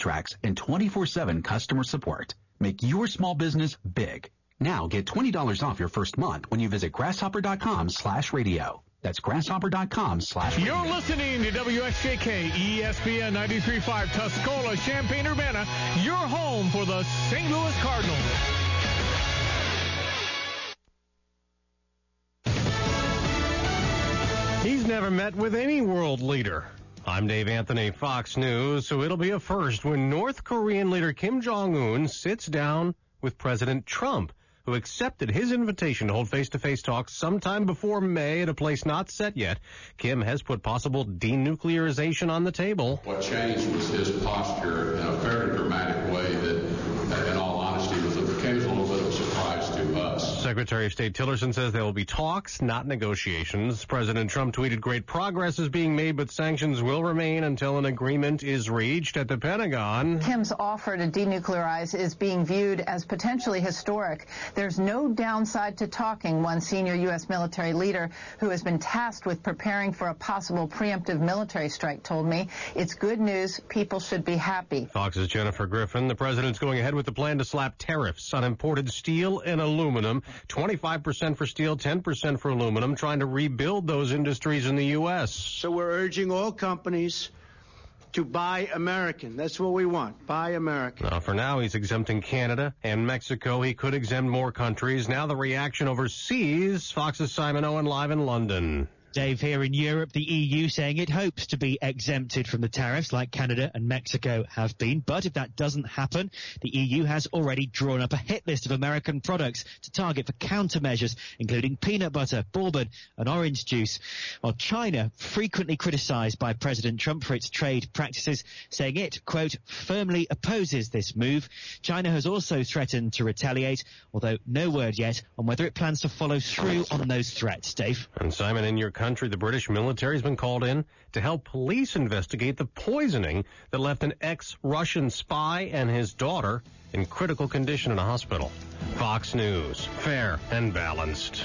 tracks, and 24/7 customer support. Make your small business big. Now get $20 off your first month when you visit grasshopper.com/radio. That's grasshopper.com/radio. You're listening to WSJK ESPN 93.5 Tuscola, Champaign-Urbana, your home for the St. Louis Cardinals. He's never met with any world leader. I'm Dave Anthony, Fox News. So it'll be a first when North Korean leader Kim Jong-un sits down with President Trump, who accepted his invitation to hold face-to-face talks sometime before May at a place not set yet. Kim has put possible denuclearization on the table. What changed was his posture in a very dramatic way that, in all honesty, came as a little bit of a surprise to us. Secretary of State Tillerson says there will be talks, not negotiations. President Trump tweeted great progress is being made, but sanctions will remain until an agreement is reached at the Pentagon. Kim's offer to denuclearize is being viewed as potentially historic. There's no downside to talking, one senior U.S. military leader who has been tasked with preparing for a possible preemptive military strike told me. It's good news. People should be happy. Fox's Jennifer Griffin. The president's going ahead with the plan to slap tariffs on imported steel and aluminum, 25% for steel, 10% for aluminum, trying to rebuild those industries in the U.S. So we're urging all companies to buy American. That's what we want. Buy American. Now, for now, he's exempting Canada and Mexico. He could exempt more countries. Now the reaction overseas. Fox's Simon Owen live in London. Dave, here in Europe, the EU saying it hopes to be exempted from the tariffs like Canada and Mexico have been. But if that doesn't happen, the EU has already drawn up a hit list of American products to target for countermeasures, including peanut butter, bourbon and orange juice. While China, frequently criticized by President Trump for its trade practices, saying it, quote, firmly opposes this move. China has also threatened to retaliate, although no word yet on whether it plans to follow through on those threats. Dave? And Simon, in your country, the British military has been called in to help police investigate the poisoning that left an ex-Russian spy and his daughter in critical condition in a hospital. Fox News, fair and balanced.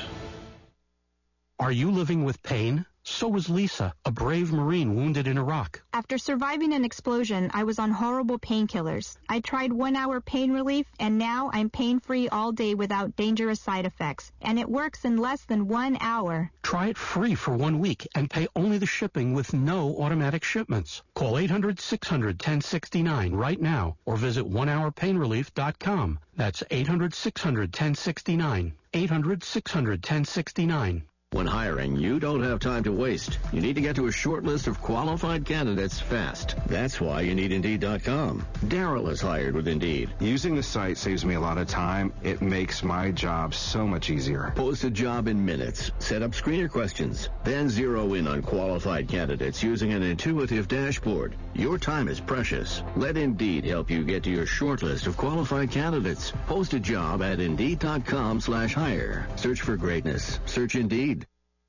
Are you living with pain? So was Lisa, a brave Marine wounded in Iraq. After surviving an explosion, I was on horrible painkillers. I tried 1 hour pain relief, and now I'm pain-free all day without dangerous side effects. And it works in less than 1 hour. Try it free for 1 week and pay only the shipping with no automatic shipments. Call 800-600-1069 right now or visit onehourpainrelief.com. That's 800-600-1069. 800-600-1069. When hiring, you don't have time to waste. You need to get to a short list of qualified candidates fast. That's why you need Indeed.com. Daryl is hired with Indeed. Using the site saves me a lot of time. It makes my job so much easier. Post a job in minutes. Set up screener questions. Then zero in on qualified candidates using an intuitive dashboard. Your time is precious. Let Indeed help you get to your short list of qualified candidates. Post a job at Indeed.com/hire. Search for greatness. Search Indeed.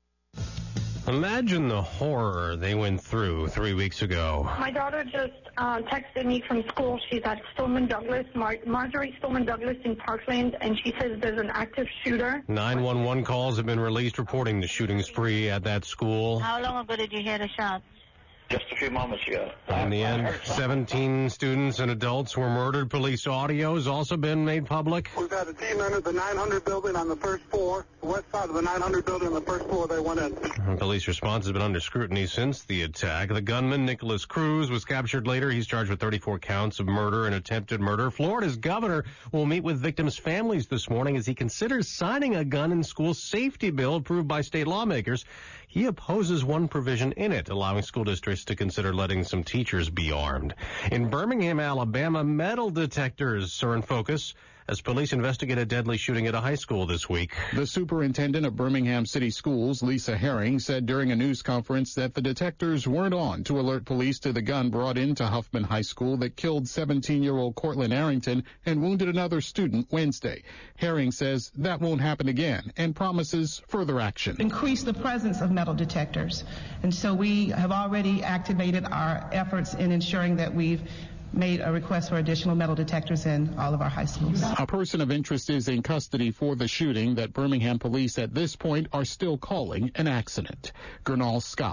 Imagine the horror they went through 3 weeks ago. My daughter just texted me from school. She's at Stoneman Douglas, Marjorie Stoneman Douglas in Parkland, and she says there's an active shooter. 911 calls have been released reporting the shooting spree at that school. How long ago did you hear the shots? Just a few moments ago. In the end, 17 students and adults were murdered. Police audio has also been made public. We've had a team entered the 900 building on the first floor. The west side of the 900 building on the first floor, they went in. Police response has been under scrutiny since the attack. The gunman, Nicholas Cruz, was captured later. He's charged with 34 counts of murder and attempted murder. Florida's governor will meet with victims' families this morning as he considers signing a gun in school safety bill approved by state lawmakers. He opposes one provision in it, allowing school districts to consider letting some teachers be armed. In Birmingham, Alabama, metal detectors are in focus as police investigate a deadly shooting at a high school this week. The superintendent of Birmingham City Schools, Lisa Herring, said during a news conference that the detectors weren't on to alert police to the gun brought into Huffman High School that killed 17-year-old Cortland Arrington and wounded another student Wednesday. Herring says that won't happen again and promises further action. Increase the presence of metal detectors. And so we have already activated our efforts in ensuring that we've made a request for additional metal detectors in all of our high schools. A person of interest is in custody for the shooting that Birmingham police at this point are still calling an accident. Gernal Scott,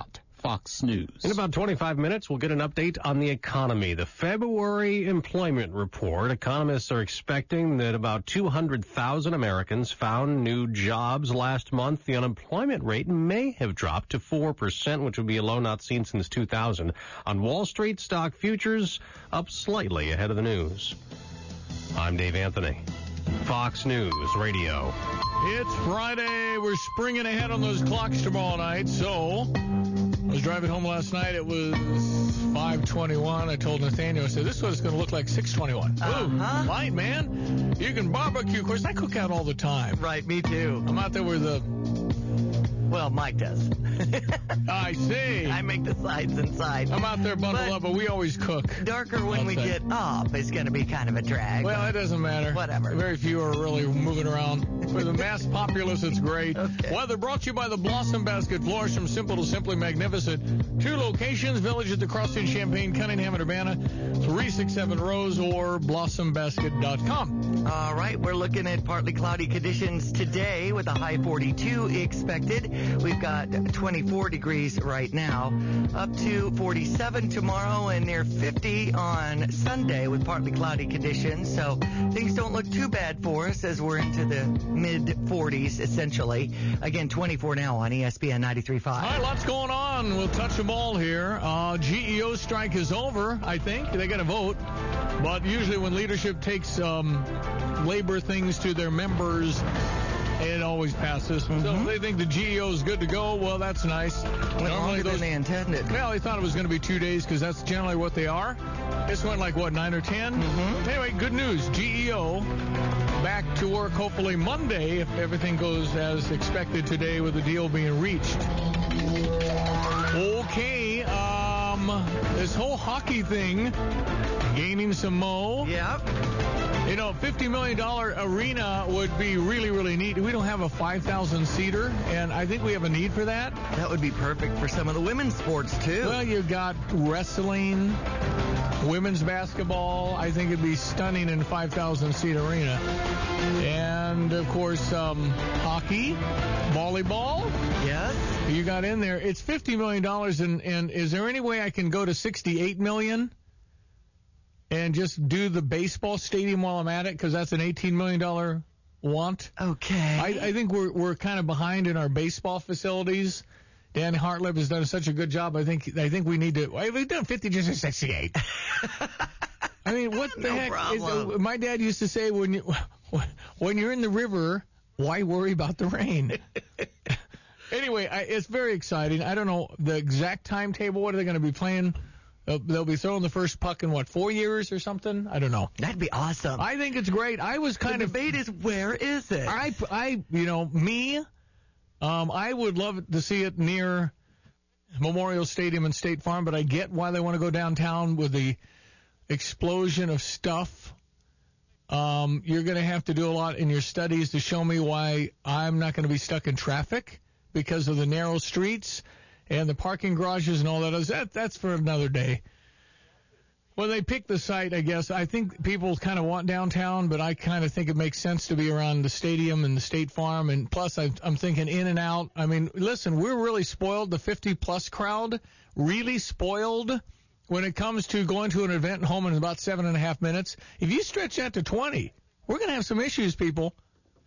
Fox News. In about 25 minutes, we'll get an update on the economy. The February employment report. Economists are expecting that about 200,000 Americans found new jobs last month. The unemployment rate may have dropped to 4%, which would be a low not seen since 2000. On Wall Street, stock futures up slightly ahead of the news. I'm Dave Anthony, Fox News Radio. It's Friday. We're springing ahead on those clocks tomorrow night. So I was driving home last night. It was 5:21. I told Nathaniel, I said, this is what it's going to look like 6:21. Ooh, light, man. You can barbecue. Of course, I cook out all the time. Right, me too. I'm out there with the... Well, Mike does. I see. I make the sides inside. I'm out there bundled up, but we always cook. Darker when we get up is going to be kind of a drag. Well, it doesn't matter. Whatever. Very few are really moving around. For the mass populace, it's great. Okay. Weather brought to you by the Blossom Basket Floors, from simple to simply magnificent. 2 locations, Village at the Crossing, Champaign, Cunningham, and Urbana, 367 Rose, or blossombasket.com. All right, we're looking at partly cloudy conditions today with a high 42 expected. We've got 24 degrees right now, up to 47 tomorrow and near 50 on Sunday with partly cloudy conditions. So things don't look too bad for us as we're into the mid-40s, essentially. Again, 24 now on ESPN 93.5. All right, lots going on. We'll touch them all here. GEO strike is over, I think. They got to vote. But usually when leadership takes labor things to their members, it always passes. So if they think the GEO is good to go, well, that's nice. Went longer than they intended. Well, they thought it was going to be 2 days because that's generally what they are. This went like, 9 or 10? Anyway, good news. GEO back to work hopefully Monday if everything goes as expected today with the deal being reached. Okay, this whole hockey thing gaining some mo. Yep. You know, $50 million arena would be really, really neat. We don't have a 5,000-seater, and I think we have a need for that. That would be perfect for some of the women's sports, too. Well, you've got wrestling, women's basketball. I think it'd be stunning in a 5,000-seat arena. And, of course, hockey, volleyball. Yes. You got in there. It's $50 million, and is there any way I can go to $68 million? And just do the baseball stadium while I'm at it, because that's an $18 million want. Okay. I think we're kind of behind in our baseball facilities. Dan Hartleb has done such a good job. I think we need to. We've done 50 just to 68. I mean, what the heck? My dad used to say, when you're in the river, why worry about the rain? Anyway, it's very exciting. I don't know the exact timetable. What are they going to be playing? They'll be throwing the first puck in, 4 years or something? I don't know. That'd be awesome. I think it's great. I was kind of... The debate is, where is it? I would love to see it near Memorial Stadium and State Farm, but I get why they want to go downtown with the explosion of stuff. You're going to have to do a lot in your studies to show me why I'm not going to be stuck in traffic because of the narrow streets and the parking garages and all that. That's for another day. When they pick the site, I guess, I think people kind of want downtown, but I kind of think it makes sense to be around the stadium and the State Farm. And plus, I'm thinking in and out. I mean, listen, we're really spoiled. The 50-plus crowd, really spoiled when it comes to going to an event and home in about 7.5 minutes. If you stretch that to 20, we're going to have some issues, people.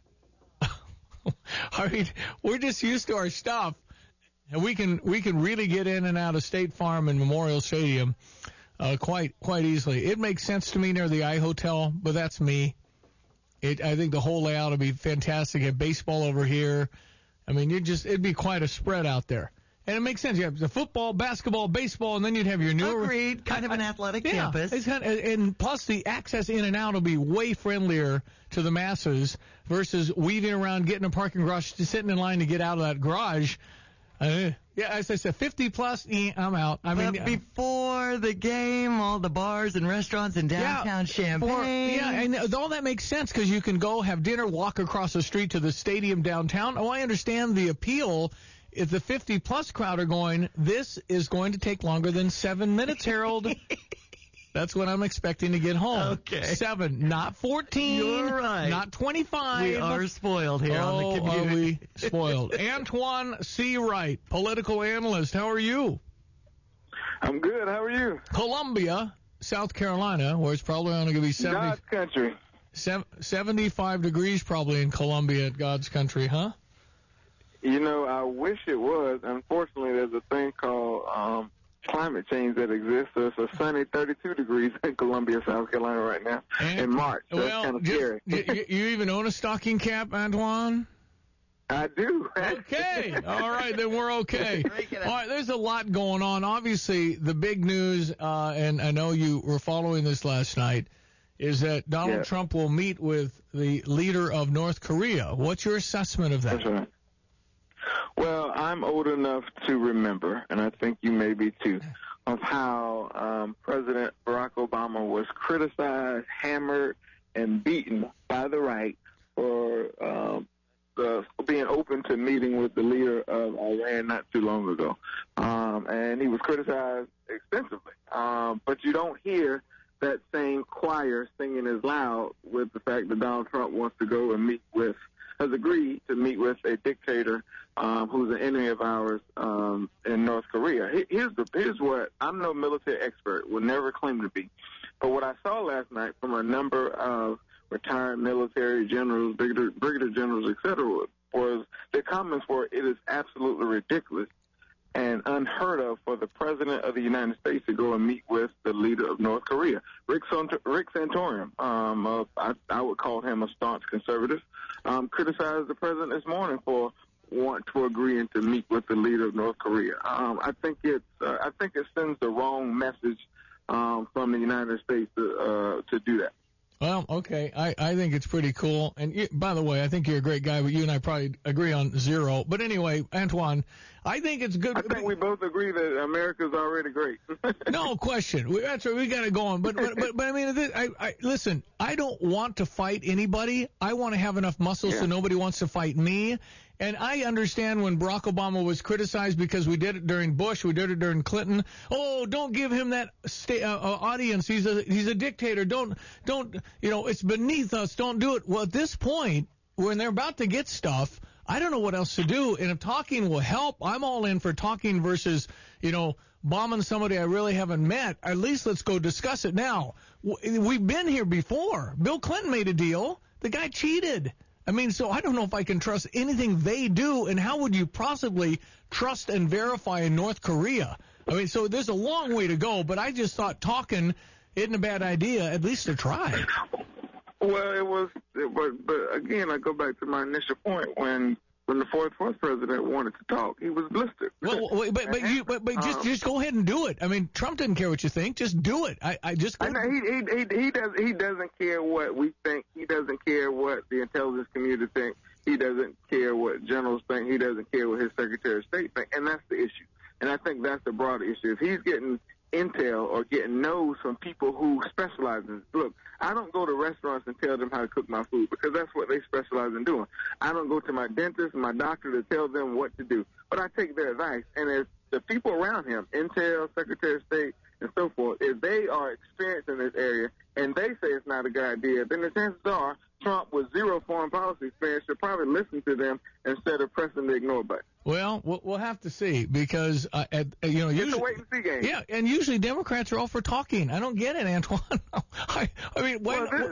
I mean, we're just used to our stuff. And we can really get in and out of State Farm and Memorial Stadium quite easily. It makes sense to me near the iHotel, but that's me. I think the whole layout would be fantastic. Have baseball over here. I mean, it'd be quite a spread out there. And it makes sense. You have the football, basketball, baseball, and then you'd have your new... Agreed. Kind of an athletic campus. And plus the access in and out will be way friendlier to the masses versus weaving around, getting a parking garage, sitting in line to get out of that garage. Yeah, as I said, 50-plus, I'm out. I mean, before the game, all the bars and restaurants in downtown Champaign. And all that makes sense because you can go have dinner, walk across the street to the stadium downtown. Oh, I understand the appeal. If the 50-plus crowd are going, this is going to take longer than 7 minutes, Harold. That's what I'm expecting to get home. Okay. 7, not 14. You're right. Not 25. We are spoiled here on the community. Are we spoiled. Antoine C. Wright, political analyst. How are you? I'm good. How are you? Columbia, South Carolina, where it's probably only going to be God's country. 75 degrees probably in Columbia at God's country, huh? You know, I wish it was. Unfortunately, there's a thing called climate change that exists. So it's a sunny 32 degrees in Columbia, South Carolina right now in March. So it's kind of scary. You even own a stocking cap, Antoine? I do. Okay. All right, then we're okay. All right, there's a lot going on. Obviously, the big news, and I know you were following this last night, is that Donald Trump will meet with the leader of North Korea. What's your assessment of that? That's right. Well, I'm old enough to remember, and I think you may be too, of how President Barack Obama was criticized, hammered, and beaten by the right for being open to meeting with the leader of Iran not too long ago. And he was criticized extensively. But you don't hear that same choir singing as loud with the fact that Donald Trump wants to go and has agreed to meet with a dictator who's an enemy of ours in North Korea. Here's what, I'm no military expert, will never claim to be, but what I saw last night from a number of retired military generals, brigadier generals, etc., was their comments were, it is absolutely ridiculous and unheard of for the President of the United States to go and meet with the leader of North Korea. Rick Santorum, I would call him a staunch conservative, criticized the President this morning for want to agree and to meet with the leader of North Korea. I think it sends the wrong message from the United States to do that. Well, okay. I think it's pretty cool. And by the way, I think you're a great guy, but you and I probably agree on zero. But anyway, Antoine, I think it's good. I think we both agree that America's already great. No question. That's right. We got to go on. But I mean, listen, I don't want to fight anybody. I want to have enough muscle so nobody wants to fight me. And I understand when Barack Obama was criticized because we did it during Bush, we did it during Clinton. Oh, don't give him that audience. He's a dictator. Don't, it's beneath us. Don't do it. Well, at this point, when they're about to get stuff, I don't know what else to do. And if talking will help, I'm all in for talking versus, bombing somebody I really haven't met. At least let's go discuss it now. We've been here before. Bill Clinton made a deal. The guy cheated. I mean, so I don't know if I can trust anything they do, and how would you possibly trust and verify in North Korea? I mean, so there's a long way to go, but I just thought talking isn't a bad idea, at least to try. Well, but again, I go back to my initial point when the fourth president wanted to talk, he was blistered. Well, but just go ahead and do it. I mean, Trump doesn't care what you think. Just do it. I know he doesn't care what we think. He doesn't care what the intelligence community thinks. He doesn't care what generals think. He doesn't care what his Secretary of State thinks. And that's the issue. And I think that's the broader issue. If he's getting intel or getting no's from people who specialize in this. Look, I don't go to restaurants and tell them how to cook my food because that's what they specialize in doing. I don't go to my dentist and my doctor to tell them what to do, but I take their advice. And if the people around him, intel, Secretary of State, and so forth, if they are experienced in this area and they say it's not a good idea, then the chances are Trump with zero foreign policy experience should probably listen to them instead of pressing the ignore button. Well, we'll have to see because, usually, it's a wait and see game. Yeah, and usually Democrats are all for talking. I don't get it, Antoine. I mean,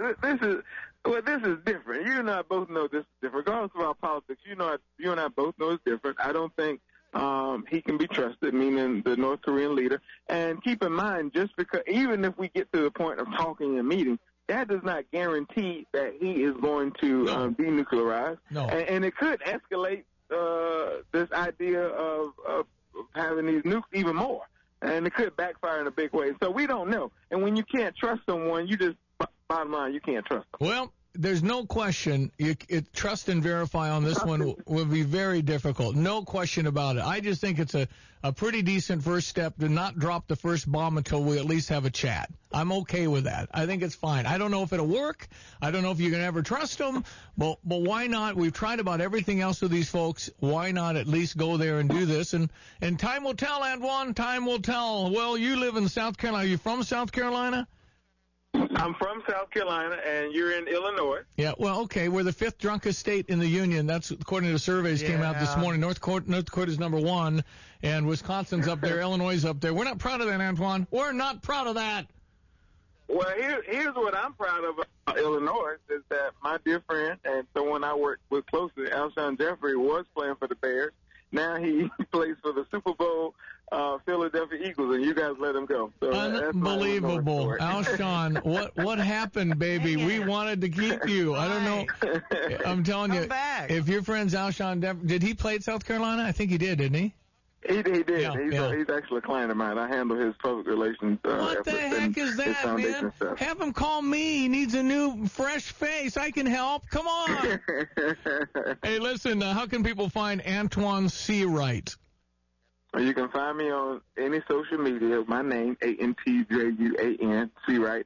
this is different. You and I both know this is different. Regardless of our politics, you and I both know it's different. I don't think he can be trusted, meaning the North Korean leader. And keep in mind, just because even if we get to the point of talking and meeting, that does not guarantee that he is going to denuclearize. No. And it could escalate this idea of having these nukes even more. And it could backfire in a big way. So we don't know. And when you can't trust someone, you just, bottom line, you can't trust them. Well, there's no question. Trust and verify on this one will be very difficult. No question about it. I just think it's a pretty decent first step to not drop the first bomb until we at least have a chat. I'm okay with that. I think it's fine. I don't know if it'll work. I don't know if you can ever trust them. But why not? We've tried about everything else with these folks. Why not at least go there and do this? And time will tell, Antoine. Time will tell. Well, you live in South Carolina. Are you from South Carolina? I'm from South Carolina, and you're in Illinois. Yeah, well, okay, we're the 5th drunkest state in the union. That's according to surveys came out this morning. North Dakota's number 1, and Wisconsin's up there. Illinois is up there. We're not proud of that, Antoine. We're not proud of that. Well, here's what I'm proud of about Illinois is that my dear friend and someone I work with closely, Alshon Jeffrey, was playing for the Bears. Now he plays for the Super Bowl Philadelphia Eagles, and you guys let him go. So unbelievable. Alshon, what happened, baby? We wanted to keep you. I don't know. I'm telling you, if your friend's Alshon, did he play at South Carolina? I think he did, didn't he? He did. Yeah, he's actually a client of mine. I handle his public relations. What the heck is that, man? Stuff. Have him call me. He needs a new, fresh face. I can help. Come on. Hey, listen, how can people find Antoine Seawright? You can find me on any social media. My name, ANTJUAN, Seawright,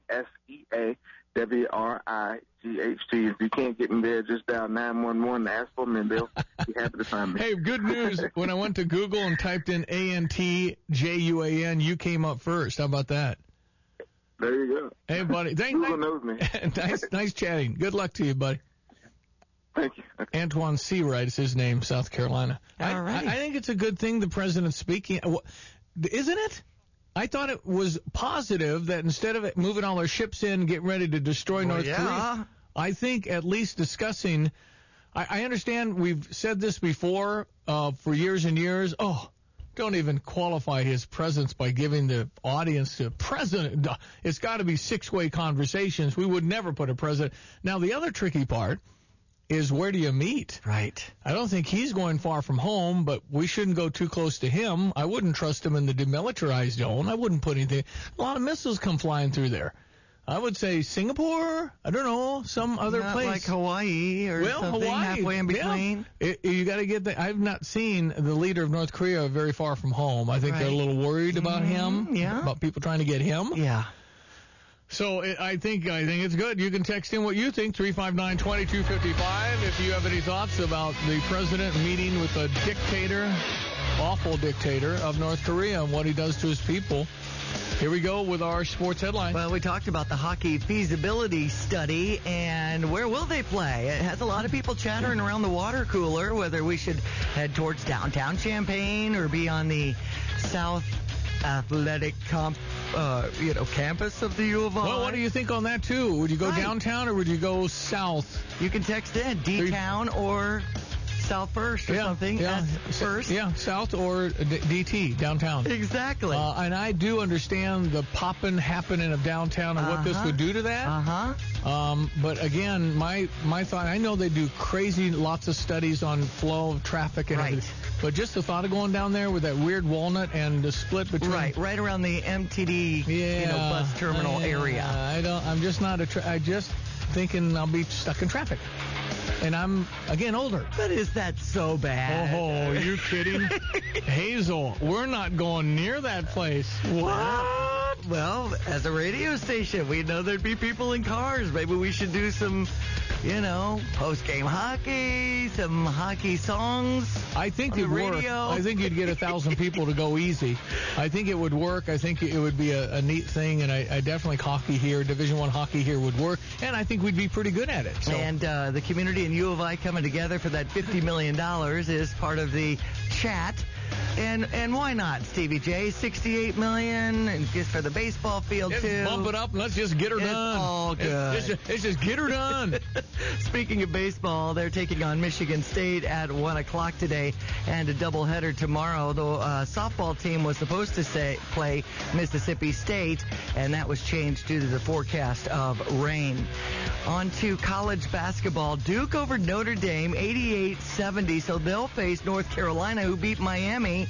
SEAWRIGHT. If you can't get me there, just dial 911 and ask for me, and they'll be happy to find me. Hey, good news. When I went to Google and typed in ANTJUAN, you came up first. How about that? There you go. Hey, buddy. Google knows me. nice chatting. Good luck to you, buddy. Thank you. Antoine Seawright is his name, South Carolina. All right. I think it's a good thing the president's speaking. Isn't it? I thought it was positive that instead of moving all our ships in, getting ready to destroy North Korea, I think at least discussing. I understand we've said this before for years and years. Don't even qualify his presence by giving the audience to president. It's got to be 6-way conversations. We would never put a president. Now, the other tricky part is where do you meet? Right. I don't think he's going far from home, but we shouldn't go too close to him. I wouldn't trust him in the demilitarized zone. I wouldn't put anything. A lot of missiles come flying through there. I would say Singapore. I don't know, some other place. Like Hawaii or something halfway in between. Yeah. You got to get that. I've not seen the leader of North Korea very far from home. I think they're a little worried about him, about people trying to get him. Yeah. So I think it's good. You can text in what you think, 359-2255, if you have any thoughts about the president meeting with a dictator, awful dictator of North Korea and what he does to his people. Here we go with our sports headline. Well, we talked about the hockey feasibility study, and where will they play? It has a lot of people chattering around the water cooler whether we should head towards downtown Champaign or be on the South Athletic campus of the U of I. Well, what do you think on that, too? Would you go downtown or would you go south? You can text in D-Town or South First or something. Yeah. First. Yeah, South or DT, downtown. Exactly. And I do understand the popping, happening of downtown and what this would do to that. But again, my thought, I know they do crazy lots of studies on flow of traffic and everything. But just the thought of going down there with that weird Walnut and the split between... Right around the MTD bus terminal area. I'm just not I just thinking I'll be stuck in traffic. And I'm, again, older. But is that so bad? Oh, you kidding? Hazel, we're not going near that place. What? Well, as a radio station, we know there'd be people in cars. Maybe we should do some, post-game hockey, some hockey songs. I think it'd work. I think you'd get 1,000 people to go easy. I think it would work. I think it would be a neat thing, and I definitely hockey here, Division I hockey here would work, and I think we'd be pretty good at it. So. And the community and U of I coming together for that $50 million is part of the chat. And why not, Stevie J? $68 million, and just for the baseball field, too. Bump it up and let's just get her done. It's all good. Let's just get her done. Speaking of baseball, they're taking on Michigan State at 1 o'clock today and a doubleheader tomorrow. The softball team was supposed to play Mississippi State, and that was changed due to the forecast of rain. On to college basketball. Duke over Notre Dame, 88-70, so they'll face North Carolina, who beat Miami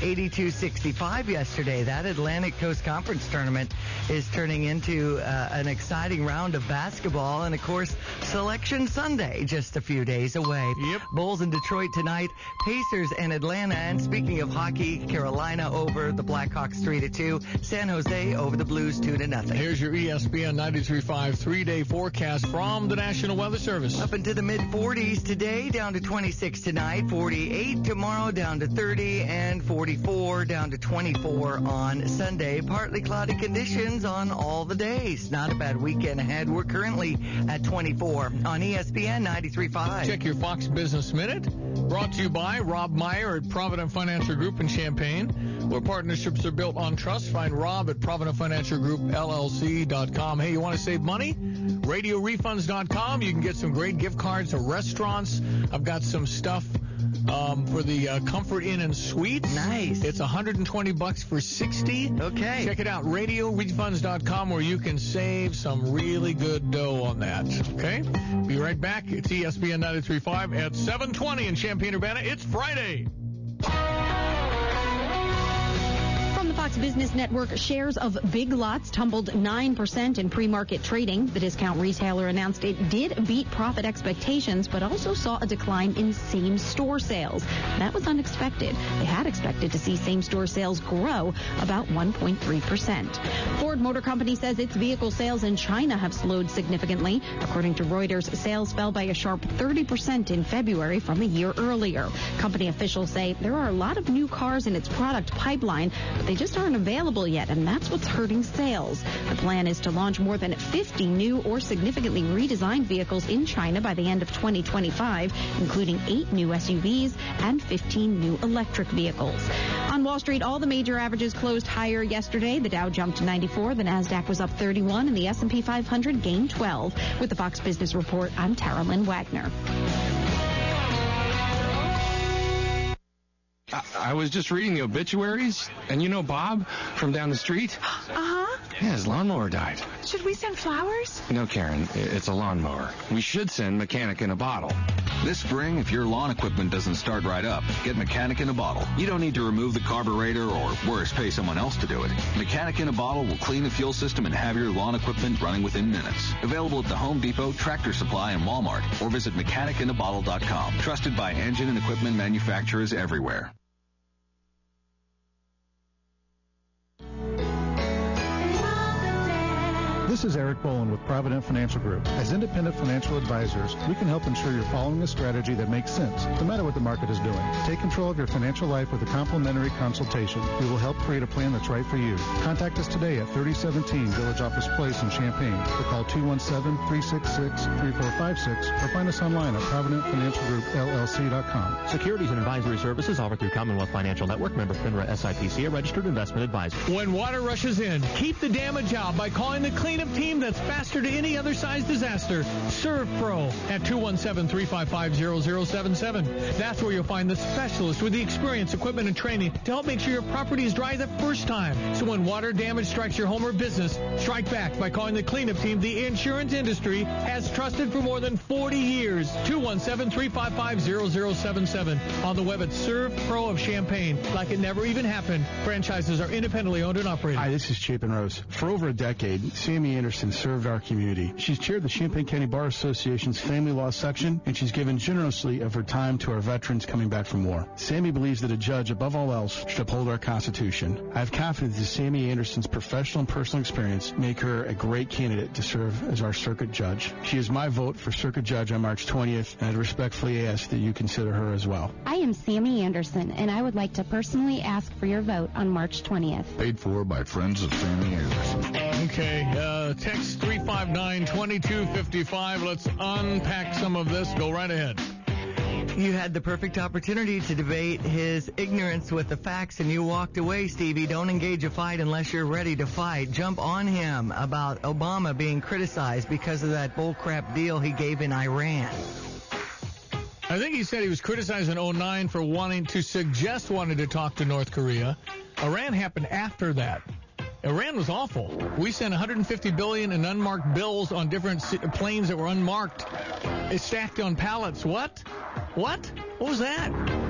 82-65 yesterday. That Atlantic Coast Conference tournament is turning into an exciting round of basketball. And, of course, Selection Sunday just a few days away. Yep. Bulls in Detroit tonight, Pacers and Atlanta. And speaking of hockey, Carolina over the Blackhawks 3-2. San Jose over the Blues 2-0. Here's your ESPN 93.5 3-day forecast. forecast from the National Weather Service. Up into the mid-40s today, down to 26 tonight, 48 tomorrow, down to 30, and 44, down to 24 on Sunday. Partly cloudy conditions on all the days. Not a bad weekend ahead. We're currently at 24 on ESPN 93.5. Check your Fox Business Minute. Brought to you by Rob Meyer at Provident Financial Group in Champaign, where partnerships are built on trust. Find Rob at ProvidentFinancialGroupLLC.com. Hey, you want to save money? RadioRefunds.com. You can get some great gift cards to restaurants. I've got some stuff for the Comfort Inn and Suites. Nice. It's $120 for 60. Okay. Check it out, RadioRefunds.com, where you can save some really good dough on that. Okay? Be right back. It's ESPN 93.5 at 7:20 in Champaign-Urbana. It's Friday. From the Fox Business Network, shares of Big Lots tumbled 9% in pre-market trading. The discount retailer announced it did beat profit expectations, but also saw a decline in same-store sales. That was unexpected. They had expected to see same-store sales grow about 1.3%. Ford Motor Company says its vehicle sales in China have slowed significantly. According to Reuters, sales fell by a sharp 30% in February from a year earlier. Company officials say there are a lot of new cars in its product pipeline, but they just aren't available yet, and that's what's hurting sales. The plan is to launch more than 50 new or significantly redesigned vehicles in China by the end of 2025, including 8 new SUVs and 15 new electric vehicles. On Wall Street, all the major averages closed higher yesterday. The Dow jumped 94, the Nasdaq was up 31, and the S&P 500 gained 12. With the Fox Business Report, I'm Tara Lynn Wagner. I was just reading the obituaries, and you know Bob from down the street? Uh-huh. Yeah, his lawnmower died. Should we send flowers? No, Karen, it's a lawnmower. We should send Mechanic in a Bottle. This spring, if your lawn equipment doesn't start right up, get Mechanic in a Bottle. You don't need to remove the carburetor or, worse, pay someone else to do it. Mechanic in a Bottle will clean the fuel system and have your lawn equipment running within minutes. Available at the Home Depot, Tractor Supply, and Walmart, or visit mechanicinaBottle.com. Trusted by engine and equipment manufacturers everywhere. This is Eric Boland with Provident Financial Group. As independent financial advisors, we can help ensure you're following a strategy that makes sense, no matter what the market is doing. Take control of your financial life with a complimentary consultation. We will help create a plan that's right for you. Contact us today at 3017 Village Office Place in Champaign, or call 217-366-3456, or find us online at ProvidentFinancialGroupLLC.com. Securities and advisory services offered through Commonwealth Financial Network, member FINRA SIPC, a registered investment advisor. When water rushes in, keep the damage out by calling the cleanup team that's faster to any other size disaster. Serve Pro at 217-355-0077. That's where you'll find the specialist with the experience, equipment, and training to help make sure your property is dry the first time. So when water damage strikes your home or business, strike back by calling the cleanup team the insurance industry has trusted for more than 40 years. 217-355-0077. On the web at Serve Pro of Champaign. Like it never even happened. Franchises are independently owned and operated. Hi, this is Chapin Rose. For over a decade, Sammy Anderson served our community. She's chaired the Champaign County Bar Association's Family Law section, and she's given generously of her time to our veterans coming back from war. Sammy believes that a judge, above all else, should uphold our Constitution. I have confidence that Sammy Anderson's professional and personal experience make her a great candidate to serve as our circuit judge. She is my vote for circuit judge on March 20th, and I'd respectfully ask that you consider her as well. I am Sammy Anderson, and I would like to personally ask for your vote on March 20th. Paid for by Friends of Sammy Anderson. Okay, text 359-2255. Let's unpack some of this. Go right ahead. You had the perfect opportunity to debate his ignorance with the facts, and you walked away, Stevie. Don't engage a fight unless you're ready to fight. Jump on him about Obama being criticized because of that bullcrap deal he gave in Iran. I think he said he was criticized in 2009 for wanting to talk to North Korea. Iran happened after that. Iran was awful. We sent $150 billion in unmarked bills on different planes that were unmarked. It's stacked on pallets. What? What was that?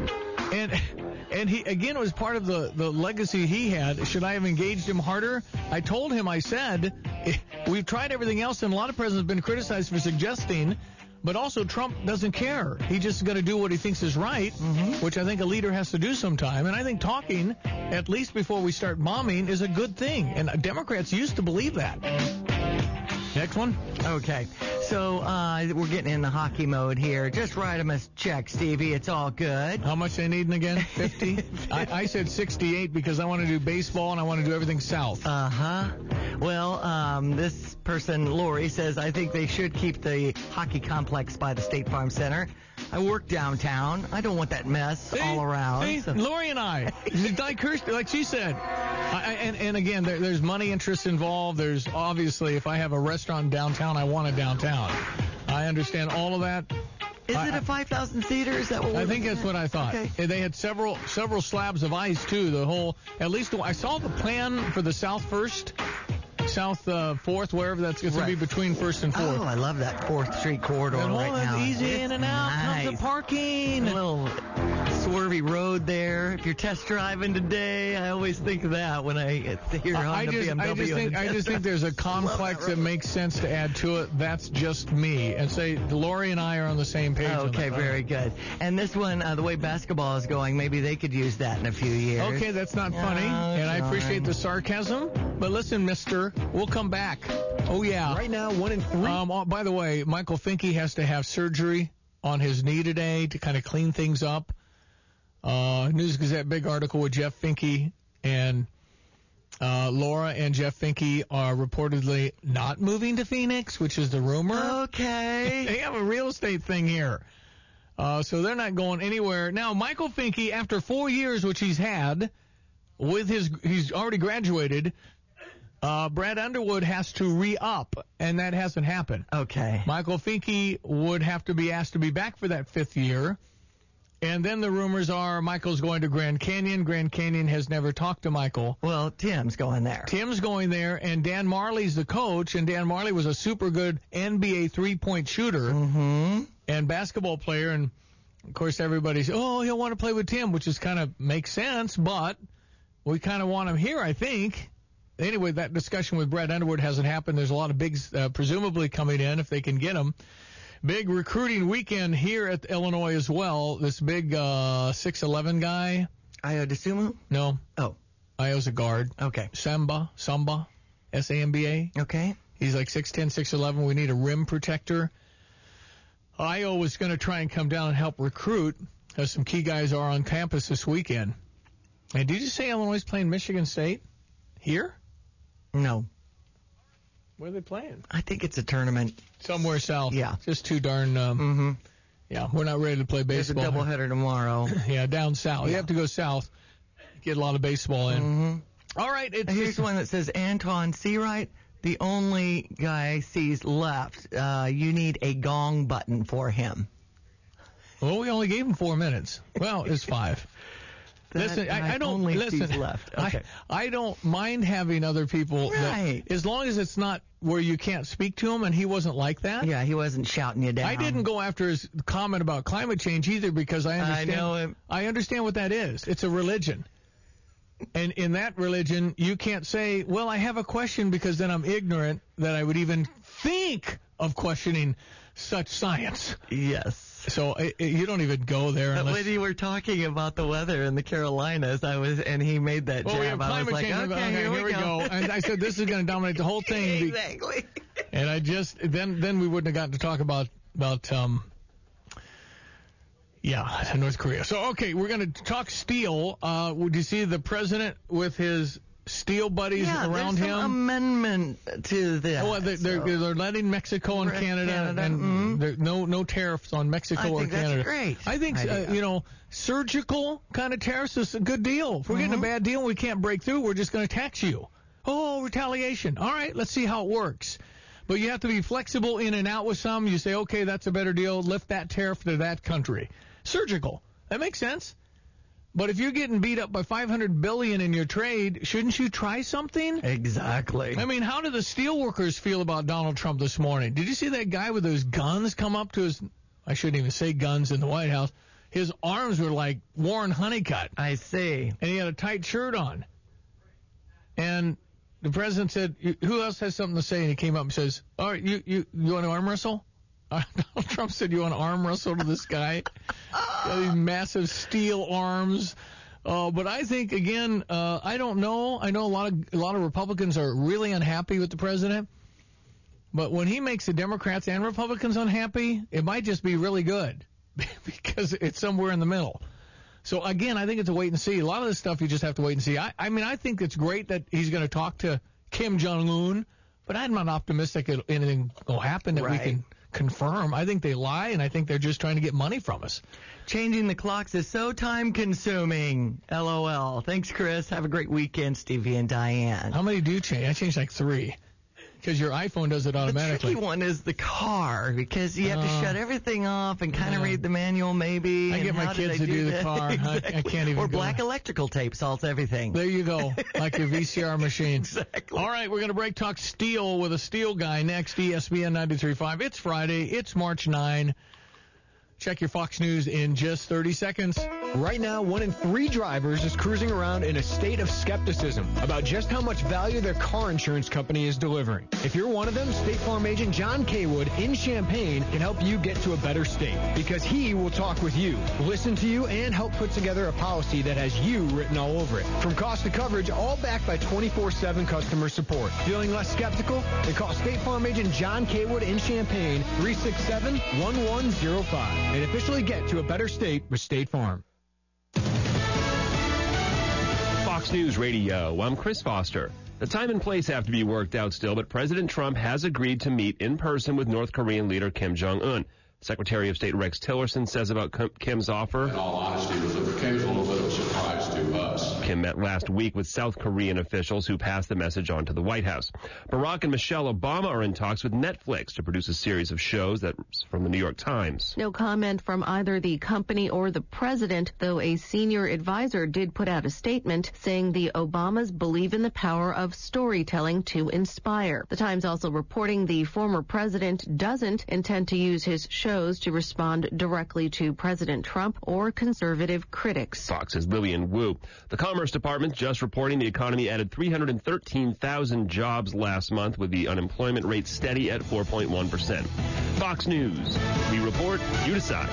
And he, again, it was part of the legacy he had. Should I have engaged him harder? I told him, I said, we've tried everything else, and a lot of presidents have been criticized for suggesting. But also, Trump doesn't care. He's just going to do what he thinks is right, which I think a leader has to do sometime. And I think talking, at least before we start bombing, is a good thing. And Democrats used to believe that. Next one. Okay. So we're getting in the hockey mode here. Just write them a check, Stevie. It's all good. How much they needing again? 50? I said 68 because I want to do baseball and I want to do everything south. Uh-huh. Well, this person, Lori, says, I think they should keep the hockey complex by the State Farm Center. I work downtown. I don't want that mess all around. See, Lori and I, like she said. And again, there's money interest involved. There's obviously, if I have a restaurant downtown, I want it downtown. I understand all of that. Is it a 5,000 seater? Is that what we're I think that's what I thought. Okay. They had several slabs of ice too. The whole, at least I saw the plan for the South 4th, wherever that's going to be between 1st and 4th. Oh, I love that 4th Street corridor right now. Easy in and out. Nice. Comes the parking. A little swervy road there. If you're test driving today, I always think of that when I hear on the BMW. I just think there's a complex that makes sense to add to it. That's just me. And say Lori and I are on the same page. Okay, very good. And this one, the way basketball is going, maybe they could use that in a few years. Okay, that's not funny. And I appreciate the sarcasm. But listen, mister, we'll come back. Oh, yeah. Right now, 1 in 3. By the way, Michael Finke has to have surgery on his knee today to kind of clean things up. News Gazette, big article with Jeff Finke and Laura and Jeff Finke are reportedly not moving to Phoenix, which is the rumor. Okay. They have a real estate thing here. So they're not going anywhere. Now, Michael Finke, after 4 years, which he's had, he's already graduated, Brad Underwood has to re-up, and that hasn't happened. Okay. Michael Finke would have to be asked to be back for that 5th year. And then the rumors are Michael's going to Grand Canyon. Grand Canyon has never talked to Michael. Well, Tim's going there. Tim's going there, and Dan Marley's the coach, and Dan Marley was a super good NBA three-point shooter and basketball player. And, of course, everybody's, he'll want to play with Tim, which is kind of makes sense, but we kind of want him here, I think. Anyway, that discussion with Brad Underwood hasn't happened. There's a lot of bigs presumably coming in if they can get them. Big recruiting weekend here at Illinois as well. This big 6'11" guy. Ayo Dosunmu? No. Oh. Ayo's a guard. Okay. Samba, S-A-M-B-A. Okay. He's like 6'10", 6'11". We need a rim protector. Ayo was going to try and come down and help recruit, as some key guys are on campus this weekend. And did you say Illinois is playing Michigan State here? No. Where are they playing? I think it's a tournament. Somewhere south. Yeah. Just too darn... Yeah, we're not ready to play baseball. There's a doubleheader tomorrow. Yeah, down south. Yeah. You have to go south. Get a lot of baseball in. All right. Here's one that says, Anton Seawright, the only guy I see's left. You need a gong button for him. Well, we only gave him 4 minutes. Well, it's 5. Listen, I don't listen. Left. Okay. I don't mind having other people. Right. As long as it's not where you can't speak to him, and he wasn't like that. Yeah, he wasn't shouting you down. I didn't go after his comment about climate change either because I understand. I understand what that is. It's a religion. And in that religion, you can't say, well, I have a question because then I'm ignorant that I would even think of questioning such science. Yes. So you don't even go there unless... When you were talking about the weather in the Carolinas, and he made that jab, I was like, okay, here we go. And I said, this is going to dominate the whole thing. Exactly. And I just, then we wouldn't have gotten to talk about North Korea. So, okay, we're going to talk steel. Would you see the president with his steel buddies around him? Yeah, there's some amendment to this. Oh, they're letting Mexico and Canada and there, no tariffs on Mexico or Canada. That's great. I think surgical kind of tariffs is a good deal. If we're getting a bad deal and we can't break through, we're just going to tax you. Oh, retaliation. All right, let's see how it works. But you have to be flexible in and out with some. You say, okay, that's a better deal. Lift that tariff to that country. Surgical. That makes sense. But if you're getting beat up by $500 billion in your trade, shouldn't you try something? Exactly. I mean, how do the steel workers feel about Donald Trump this morning? Did you see that guy with those guns come up to his, I shouldn't even say guns in the White House, his arms were like Warren Honeycutt. I see. And he had a tight shirt on. And the president said, who else has something to say? And he came up and says, all right, you want to arm wrestle? Donald Trump said, you want to arm wrestle to this guy? These massive steel arms. But I think, again, I don't know. I know a lot of Republicans are really unhappy with the president. But when he makes the Democrats and Republicans unhappy, it might just be really good because it's somewhere in the middle. So, again, I think it's a wait and see. A lot of this stuff you just have to wait and see. I mean, I think it's great that he's going to talk to Kim Jong-un, but I'm not optimistic that anything will happen that we can confirm. I think they lie, and I think they're just trying to get money from us. Changing the clocks is so time-consuming. LOL. Thanks, Chris. Have a great weekend, Stevie and Diane. How many do you change? I changed like 3. Because your iPhone does it automatically. The tricky one is the car, because you have to shut everything off and kind of read the manual, maybe. I get my kids to do the car. Exactly. I can't even Or black electrical tape solves everything. There you go, like your VCR machine. Exactly. All right, we're going to break talk steel with a steel guy next, ESPN 93.5. It's Friday. It's March 9. Check your Fox News in just 30 seconds. Right now, 1 in 3 drivers is cruising around in a state of skepticism about just how much value their car insurance company is delivering. If you're one of them, State Farm agent John Kaywood in Champaign can help you get to a better state because he will talk with you, listen to you, and help put together a policy that has you written all over it. From cost to coverage, all backed by 24/7 customer support. Feeling less skeptical? Then call State Farm agent John Kaywood in Champaign, 367-1105, and officially get to a better state with State Farm. Fox News Radio, I'm Chris Foster. The time and place have to be worked out still, but President Trump has agreed to meet in person with North Korean leader Kim Jong-un. Secretary of State Rex Tillerson says about Kim's offer. In all honesty, it came as a little bit of a surprise to us. Kim met last week with South Korean officials who passed the message on to the White House. Barack and Michelle Obama are in talks with Netflix to produce a series of shows. That's from the New York Times. No comment from either the company or the president, though a senior advisor did put out a statement saying the Obamas believe in the power of storytelling to inspire. The Times also reporting the former president doesn't intend to use his shows to respond directly to President Trump or conservative critics. Fox's Lillian Wu. The Commerce Department just reporting the economy added 313,000 jobs last month, with the unemployment rate steady at 4.1%. Fox News. We report, you decide.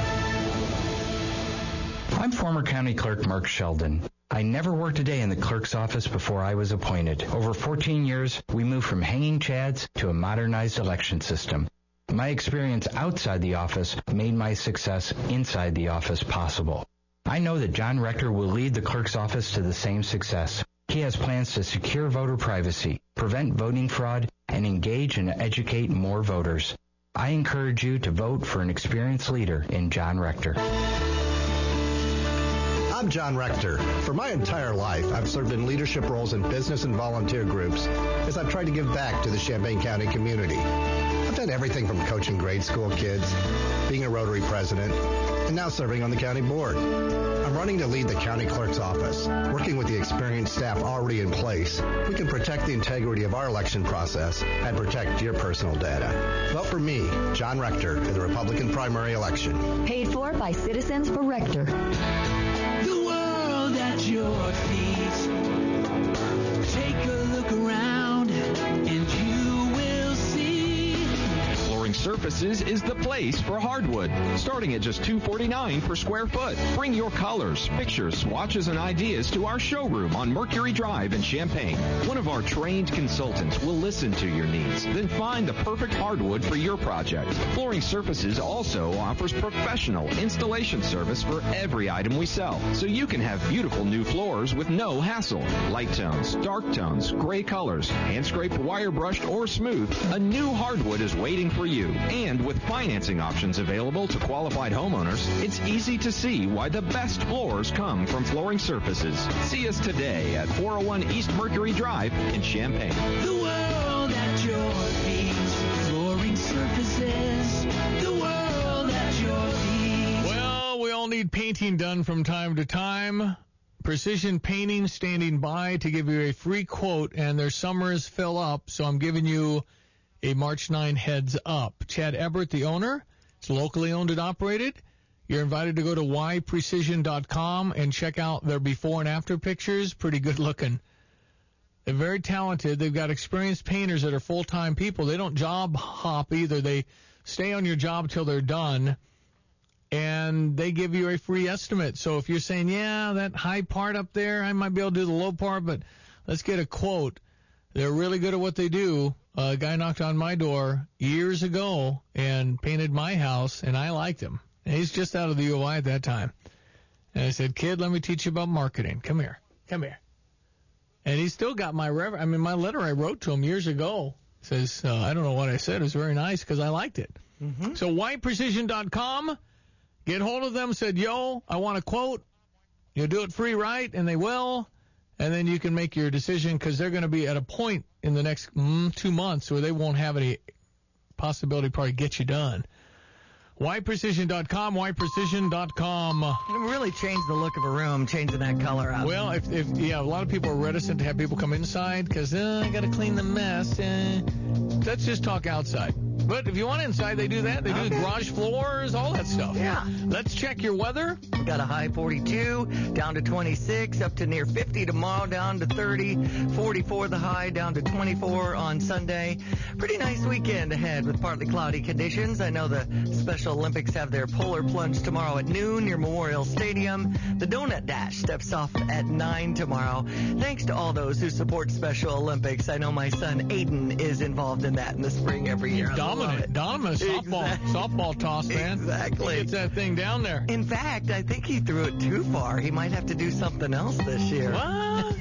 I'm former County Clerk Mark Sheldon. I never worked a day in the clerk's office before I was appointed. Over 14 years, we moved from hanging chads to a modernized election system. My experience outside the office made my success inside the office possible. I know that John Rector will lead the clerk's office to the same success. He has plans to secure voter privacy, prevent voting fraud, and engage and educate more voters. I encourage you to vote for an experienced leader in John Rector. I'm John Rector. For my entire life, I've served in leadership roles in business and volunteer groups as I've tried to give back to the Champaign County community. I've done everything from coaching grade school kids, being a Rotary president, and now serving on the county board. I'm running to lead the county clerk's office. Working with the experienced staff already in place, we can protect the integrity of our election process and protect your personal data. Vote for me, John Rector, in the Republican primary election. Paid for by Citizens for Rector. The world at your feet. Take a look around and you will see. Flooring Surfaces is the place for hardwood, starting at just $249 per square foot. Bring your colors, pictures, swatches, and ideas to our showroom on Mercury Drive in Champaign. One of our trained consultants will listen to your needs, then find the perfect hardwood for your project. Flooring Surfaces also offers professional installation service for every item we sell, so you can have beautiful new floors with no hassle. Light tones, dark tones, gray colors, hand-scraped, wire-brushed, or smooth, a new hardwood is waiting for you. And with financing options available to qualified homeowners, it's easy to see why the best floors come from Flooring Surfaces. See us today at 401 East Mercury Drive in Champaign. The world at your feet. Flooring Surfaces. The world at your feet. Well, we all need painting done from time to time. Precision Painting standing by to give you a free quote, and their summers fill up, so I'm giving you a March 9 heads up. Chad Everett, the owner, is locally owned and operated. You're invited to go to yprecision.com and check out their before and after pictures. Pretty good looking. They're very talented. They've got experienced painters that are full-time people. They don't job hop either. They stay on your job till they're done, and they give you a free estimate. So if you're saying, yeah, that high part up there, I might be able to do the low part, but let's get a quote. They're really good at what they do. A guy knocked on my door years ago and painted my house, and I liked him. And he's just out of the UI at that time. And I said, kid, let me teach you about marketing. Come here. And he still got my my letter I wrote to him years ago says, I don't know what I said. It was very nice because I liked it. Mm-hmm. So whiteprecision.com, get hold of them, said, yo, I want a quote. You'll do it free, right? And they will. And then you can make your decision because they're going to be at a point in the next 2 months where they won't have any possibility to probably get you done. Whiteprecision.com, whiteprecision.com. It really changed the look of a room, changing that color out. Well, if a lot of people are reticent to have people come inside because I got to clean the mess. Let's just talk outside. But if you want inside, they do that. They do garage floors, all that stuff. Yeah. Let's check your weather. We got a high 42, down to 26, up to near 50 tomorrow, down to 30, 44 the high, down to 24 on Sunday. Pretty nice weekend ahead with partly cloudy conditions. I know the Special Olympics have their polar plunge tomorrow at noon near Memorial Stadium. The Donut Dash steps off at 9 tomorrow. Thanks to all those who support Special Olympics. I know my son Aiden is involved in that in the spring every year. Dominant softball toss, man. Exactly. He gets that thing down there. In fact, I think he threw it too far. He might have to do something else this year. What?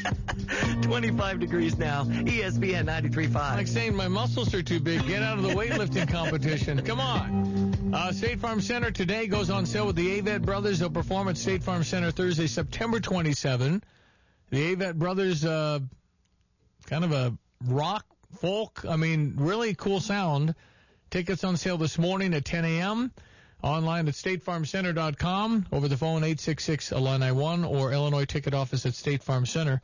25 degrees now. ESPN 93.5. Like saying my muscles are too big. Get out of the weightlifting competition. Come on. State Farm Center today goes on sale with the Avett Brothers. They'll perform at State Farm Center Thursday, September 27. The Avett Brothers, kind of a rock, folk, really cool sound. Tickets on sale this morning at 10 a.m. Online at statefarmcenter.com. Over the phone, 866-Illini1 or Illinois Ticket Office at State Farm Center.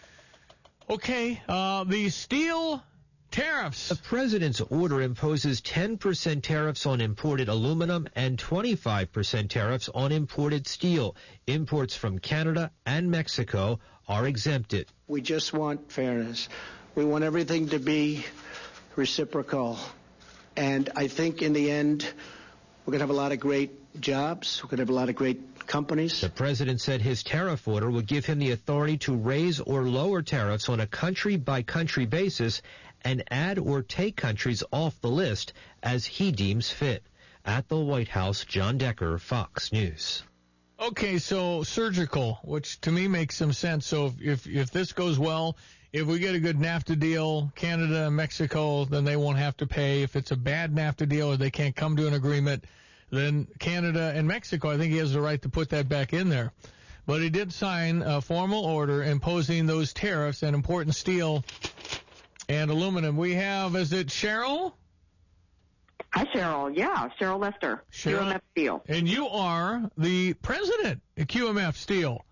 Okay, the steel tariffs. The president's order imposes 10% tariffs on imported aluminum and 25% tariffs on imported steel. Imports from Canada and Mexico are exempted. We just want fairness. We want everything to be reciprocal. And I think in the end, we're going to have a lot of great jobs. We're going to have a lot of great companies. The president said his tariff order would give him the authority to raise or lower tariffs on a country-by-country basis and add or take countries off the list as he deems fit. At the White House, John Decker, Fox News. Okay, so surgical, which to me makes some sense. So if this goes well, if we get a good NAFTA deal, Canada and Mexico, then they won't have to pay. If it's a bad NAFTA deal or they can't come to an agreement, then Canada and Mexico, I think he has the right to put that back in there. But he did sign a formal order imposing those tariffs on important steel and aluminum. We have, is it Cheryl? Hi, Cheryl. Yeah, Cheryl Lester, QMF Steel. And you are the president at QMF Steel.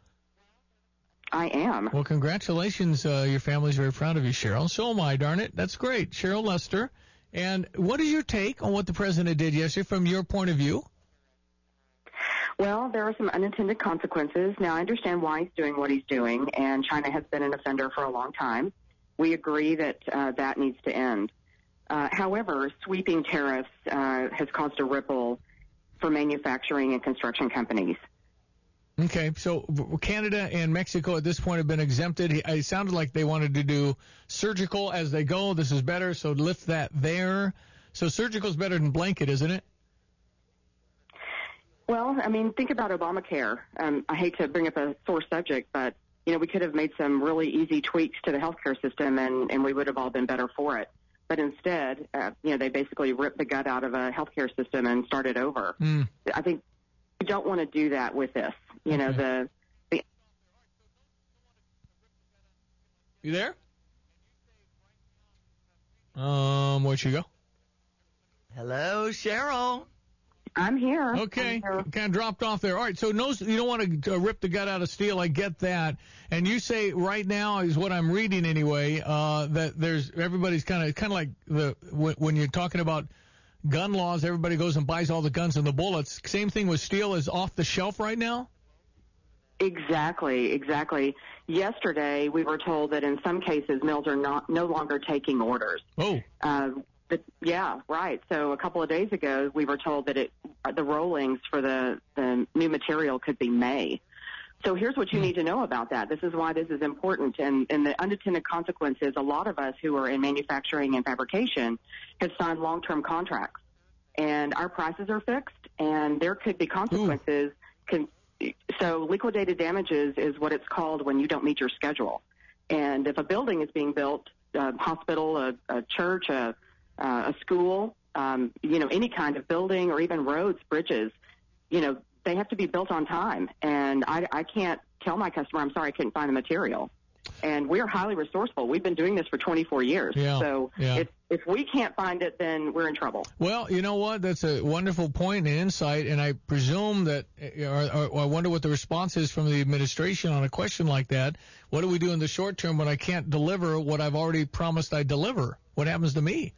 I am. Well, congratulations. Your family's very proud of you, Cheryl. So am I, darn it. That's great. Cheryl Lester. And what is your take on what the president did yesterday from your point of view? Well, there are some unintended consequences. Now, I understand why he's doing what he's doing, and China has been an offender for a long time. We agree that that needs to end. However, sweeping tariffs has caused a ripple for manufacturing and construction companies. Okay, so Canada and Mexico at this point have been exempted. It sounded like they wanted to do surgical as they go. This is better, so lift that there. So surgical is better than blanket, isn't it? Well, think about Obamacare. I hate to bring up a sore subject, but, we could have made some really easy tweaks to the healthcare system, and we would have all been better for it. But instead, they basically ripped the gut out of a healthcare system and started over. I think we don't want to do that with this. You there? Where'd you go? Hello, Cheryl. I'm here. Okay, kind of dropped off there. All right, so no, you don't want to rip the gut out of steel. I get that. And you say right now is what I'm reading anyway. That everybody's kind of like when you're talking about gun laws, everybody goes and buys all the guns and the bullets. Same thing with steel is off the shelf right now. Exactly. Yesterday, we were told that in some cases mills are no longer taking orders. Oh. Yeah, right. So a couple of days ago, we were told that the rollings for the new material could be May. So here's what you need to know about that. This is why this is important. And the unintended consequences, a lot of us who are in manufacturing and fabrication have signed long-term contracts. And our prices are fixed, and there could be consequences. So liquidated damages is what it's called when you don't meet your schedule. And if a building is being built, a hospital, a church, a school, any kind of building or even roads, bridges, they have to be built on time. And I can't tell my customer, I'm sorry, I couldn't find the material. And we're highly resourceful. We've been doing this for 24 years. So if we can't find it, then we're in trouble. Well, you know what? That's a wonderful point and insight. And I presume that, or I wonder what the response is from the administration on a question like that. What do we do in the short term when I can't deliver what I've already promised I deliver? What happens to me?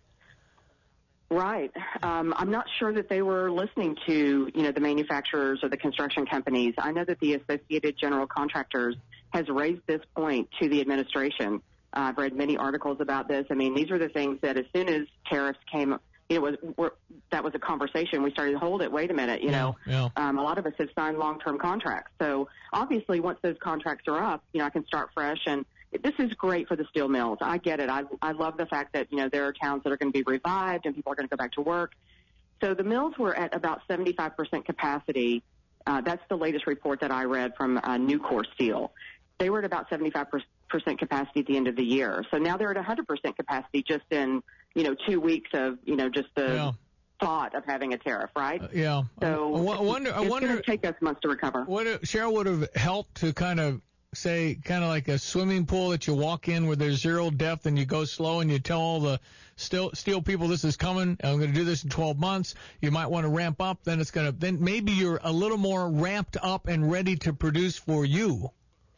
Right. I'm not sure that they were listening to, the manufacturers or the construction companies. I know that the Associated General Contractors has raised this point to the administration. I've read many articles about this. I mean, these are the things that as soon as tariffs came, that was a conversation. We started to hold it. Wait a minute, a lot of us have signed long-term contracts. So obviously once those contracts are up, I can start fresh. And this is great for the steel mills. I get it. I love the fact that, there are towns that are going to be revived and people are going to go back to work. So the mills were at about 75% capacity. That's the latest report that I read from Nucor Steel. They were at about 75% capacity at the end of the year. So now they're at 100% capacity just in, 2 weeks of, just the thought of having a tariff, right? So I wonder, it's going to take us months to recover. Cheryl, would have helped to kind of like a swimming pool that you walk in where there's zero depth and you go slow and you tell all the steel people this is coming. I'm going to do this in 12 months. You might want to ramp up. Then maybe you're a little more ramped up and ready to produce for you.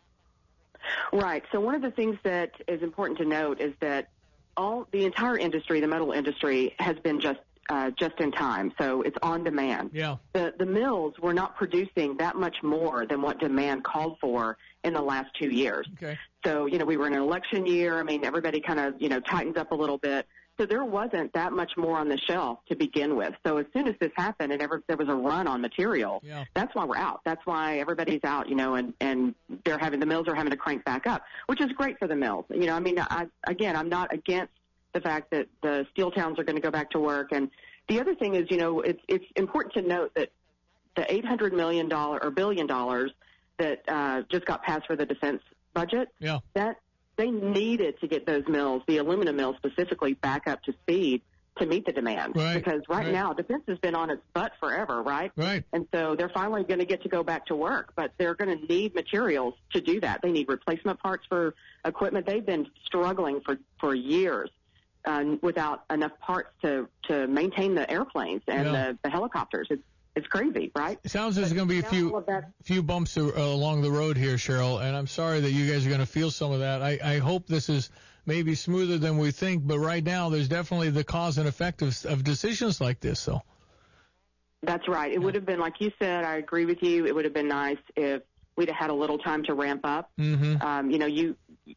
Right. So one of the things that is important to note is that the entire industry, the metal industry, has been just in time. So it's on demand. Yeah. The mills were not producing that much more than what demand called for in the last 2 years. Okay. So, we were in an election year. I mean, everybody kind of, tightens up a little bit. So there wasn't that much more on the shelf to begin with. So as soon as this happened and there was a run on material, that's why we're out. That's why everybody's out, and the mills are having to crank back up, which is great for the mills. I'm not against the fact that the steel towns are going to go back to work. And the other thing is, it's important to note that the $800 million or $1 billion that just got passed for the defense budget, that they needed to get those mills, the aluminum mills specifically, back up to speed to meet the demand. Right. Because right now, defense has been on its butt forever, right? Right. And so they're finally going to get to go back to work, but they're going to need materials to do that. They need replacement parts for equipment. They've been struggling for years without enough parts to maintain the airplanes and the helicopters. It's crazy, right? It sounds like there's going to be a few bumps along the road here, Cheryl, and I'm sorry that you guys are going to feel some of that. I hope this is maybe smoother than we think, but right now there's definitely the cause and effect of decisions like this. So that's right. It would have been, like you said, I agree with you. It would have been nice if we'd have had a little time to ramp up. Mm-hmm.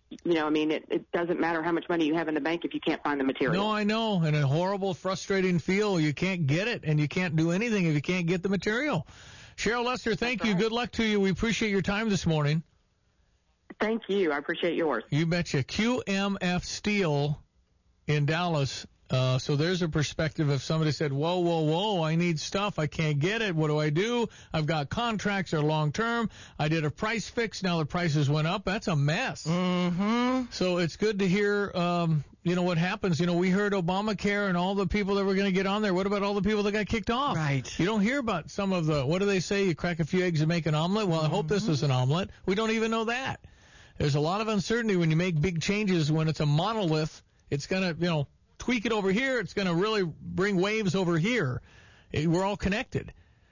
It doesn't matter how much money you have in the bank if you can't find the material. No, I know. And a horrible, frustrating feel. You can't get it, and you can't do anything if you can't get the material. Cheryl Lester, thank you. Right. Good luck to you. We appreciate your time this morning. Thank you. I appreciate yours. You betcha. QMF Steel in Dallas. So there's a perspective if somebody said, whoa, I need stuff. I can't get it. What do I do? I've got contracts. They're long-term. I did a price fix. Now the prices went up. That's a mess. Mm-hmm. So it's good to hear, what happens. We heard Obamacare and all the people that were going to get on there. What about all the people that got kicked off? Right. You don't hear about some of what do they say? You crack a few eggs and make an omelet? Well, I hope this is an omelet. We don't even know that. There's a lot of uncertainty when you make big changes. When it's a monolith, it's going to, tweak it over here, it's going to really bring waves over here. We're all connected.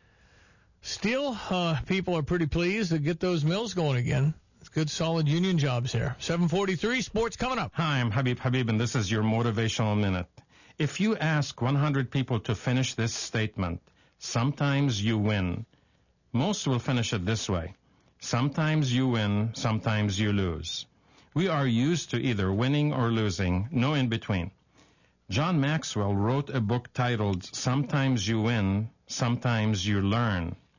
Still, people are pretty pleased to get those mills going again. It's good, solid union jobs here. 7:43, sports coming up. Hi, I'm Habib, and this is your Motivational Minute. If you ask 100 people to finish this statement, sometimes you win. Most will finish it this way. Sometimes you win, sometimes you lose. We are used to either winning or losing, no in between. John Maxwell wrote a book titled Sometimes You Win, Sometimes You Learn.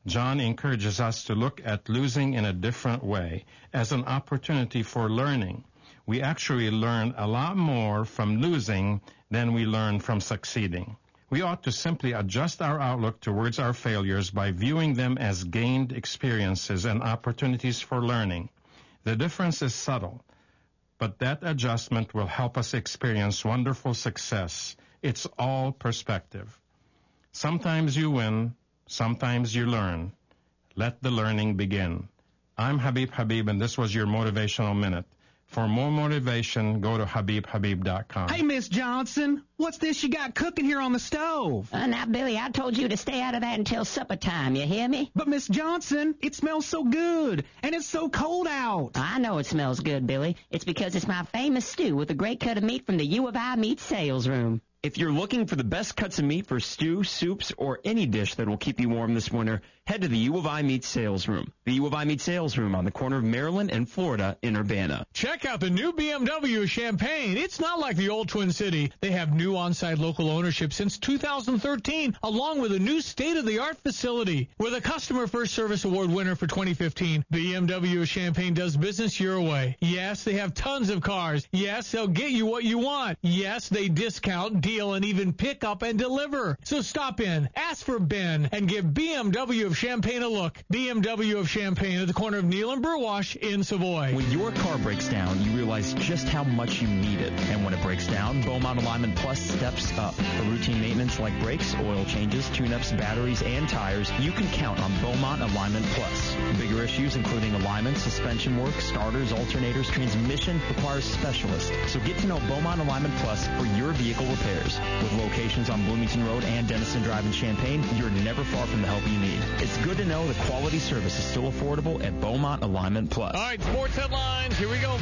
John encourages us to look at losing in a different way, as an opportunity for learning. We actually learn a lot more from losing than we learn from succeeding. We ought to simply adjust our outlook towards our failures by viewing them as gained experiences and opportunities for learning. The difference is subtle, but that adjustment will help us experience wonderful success. It's all perspective. Sometimes you win, sometimes you learn. Let the learning begin. I'm Habib Habib, and this was your Motivational Minute. For more motivation, go to HabibHabib.com. Hey, Miss Johnson, what's this you got cooking here on the stove? Now, Billy, I told you to stay out of that until supper time, you hear me? But, Miss Johnson, it smells so good, and it's so cold out. I know it smells good, Billy. It's because it's my famous stew with a great cut of meat from the U of I Meat Sales Room. If you're looking for the best cuts of meat for stew, soups, or any dish that will keep you warm this winter, head to the U of I Meat Sales Room. The U of I Meat Sales Room on the corner of Maryland and Florida in Urbana. Check out the new BMW Champaign. It's not like the old Twin City. They have new on-site local ownership since 2013, along with a new state-of-the-art facility. With a Customer First Service Award winner for 2015, BMW Champaign does business your way. Yes, they have tons of cars. Yes, they'll get you what you want. Yes, they discount, deal, and even pick up and deliver. So stop in, ask for Ben, and give BMW of Champaign a look. BMW of Champaign at the corner of Neal and Burwash in Savoy. When your car breaks down, you realize just how much you need it. And when it breaks down, Beaumont Alignment Plus steps up. For routine maintenance like brakes, oil changes, tune-ups, batteries, and tires, you can count on Beaumont Alignment Plus. Bigger issues including alignment, suspension work, starters, alternators, transmission requires specialists. So get to know Beaumont Alignment Plus for your vehicle repairs. With locations on Bloomington Road and Denison Drive in Champaign, you're never far from the help you need. It's good to know the quality service is still affordable at Beaumont Alignment Plus. All right, sports headlines. Here we go.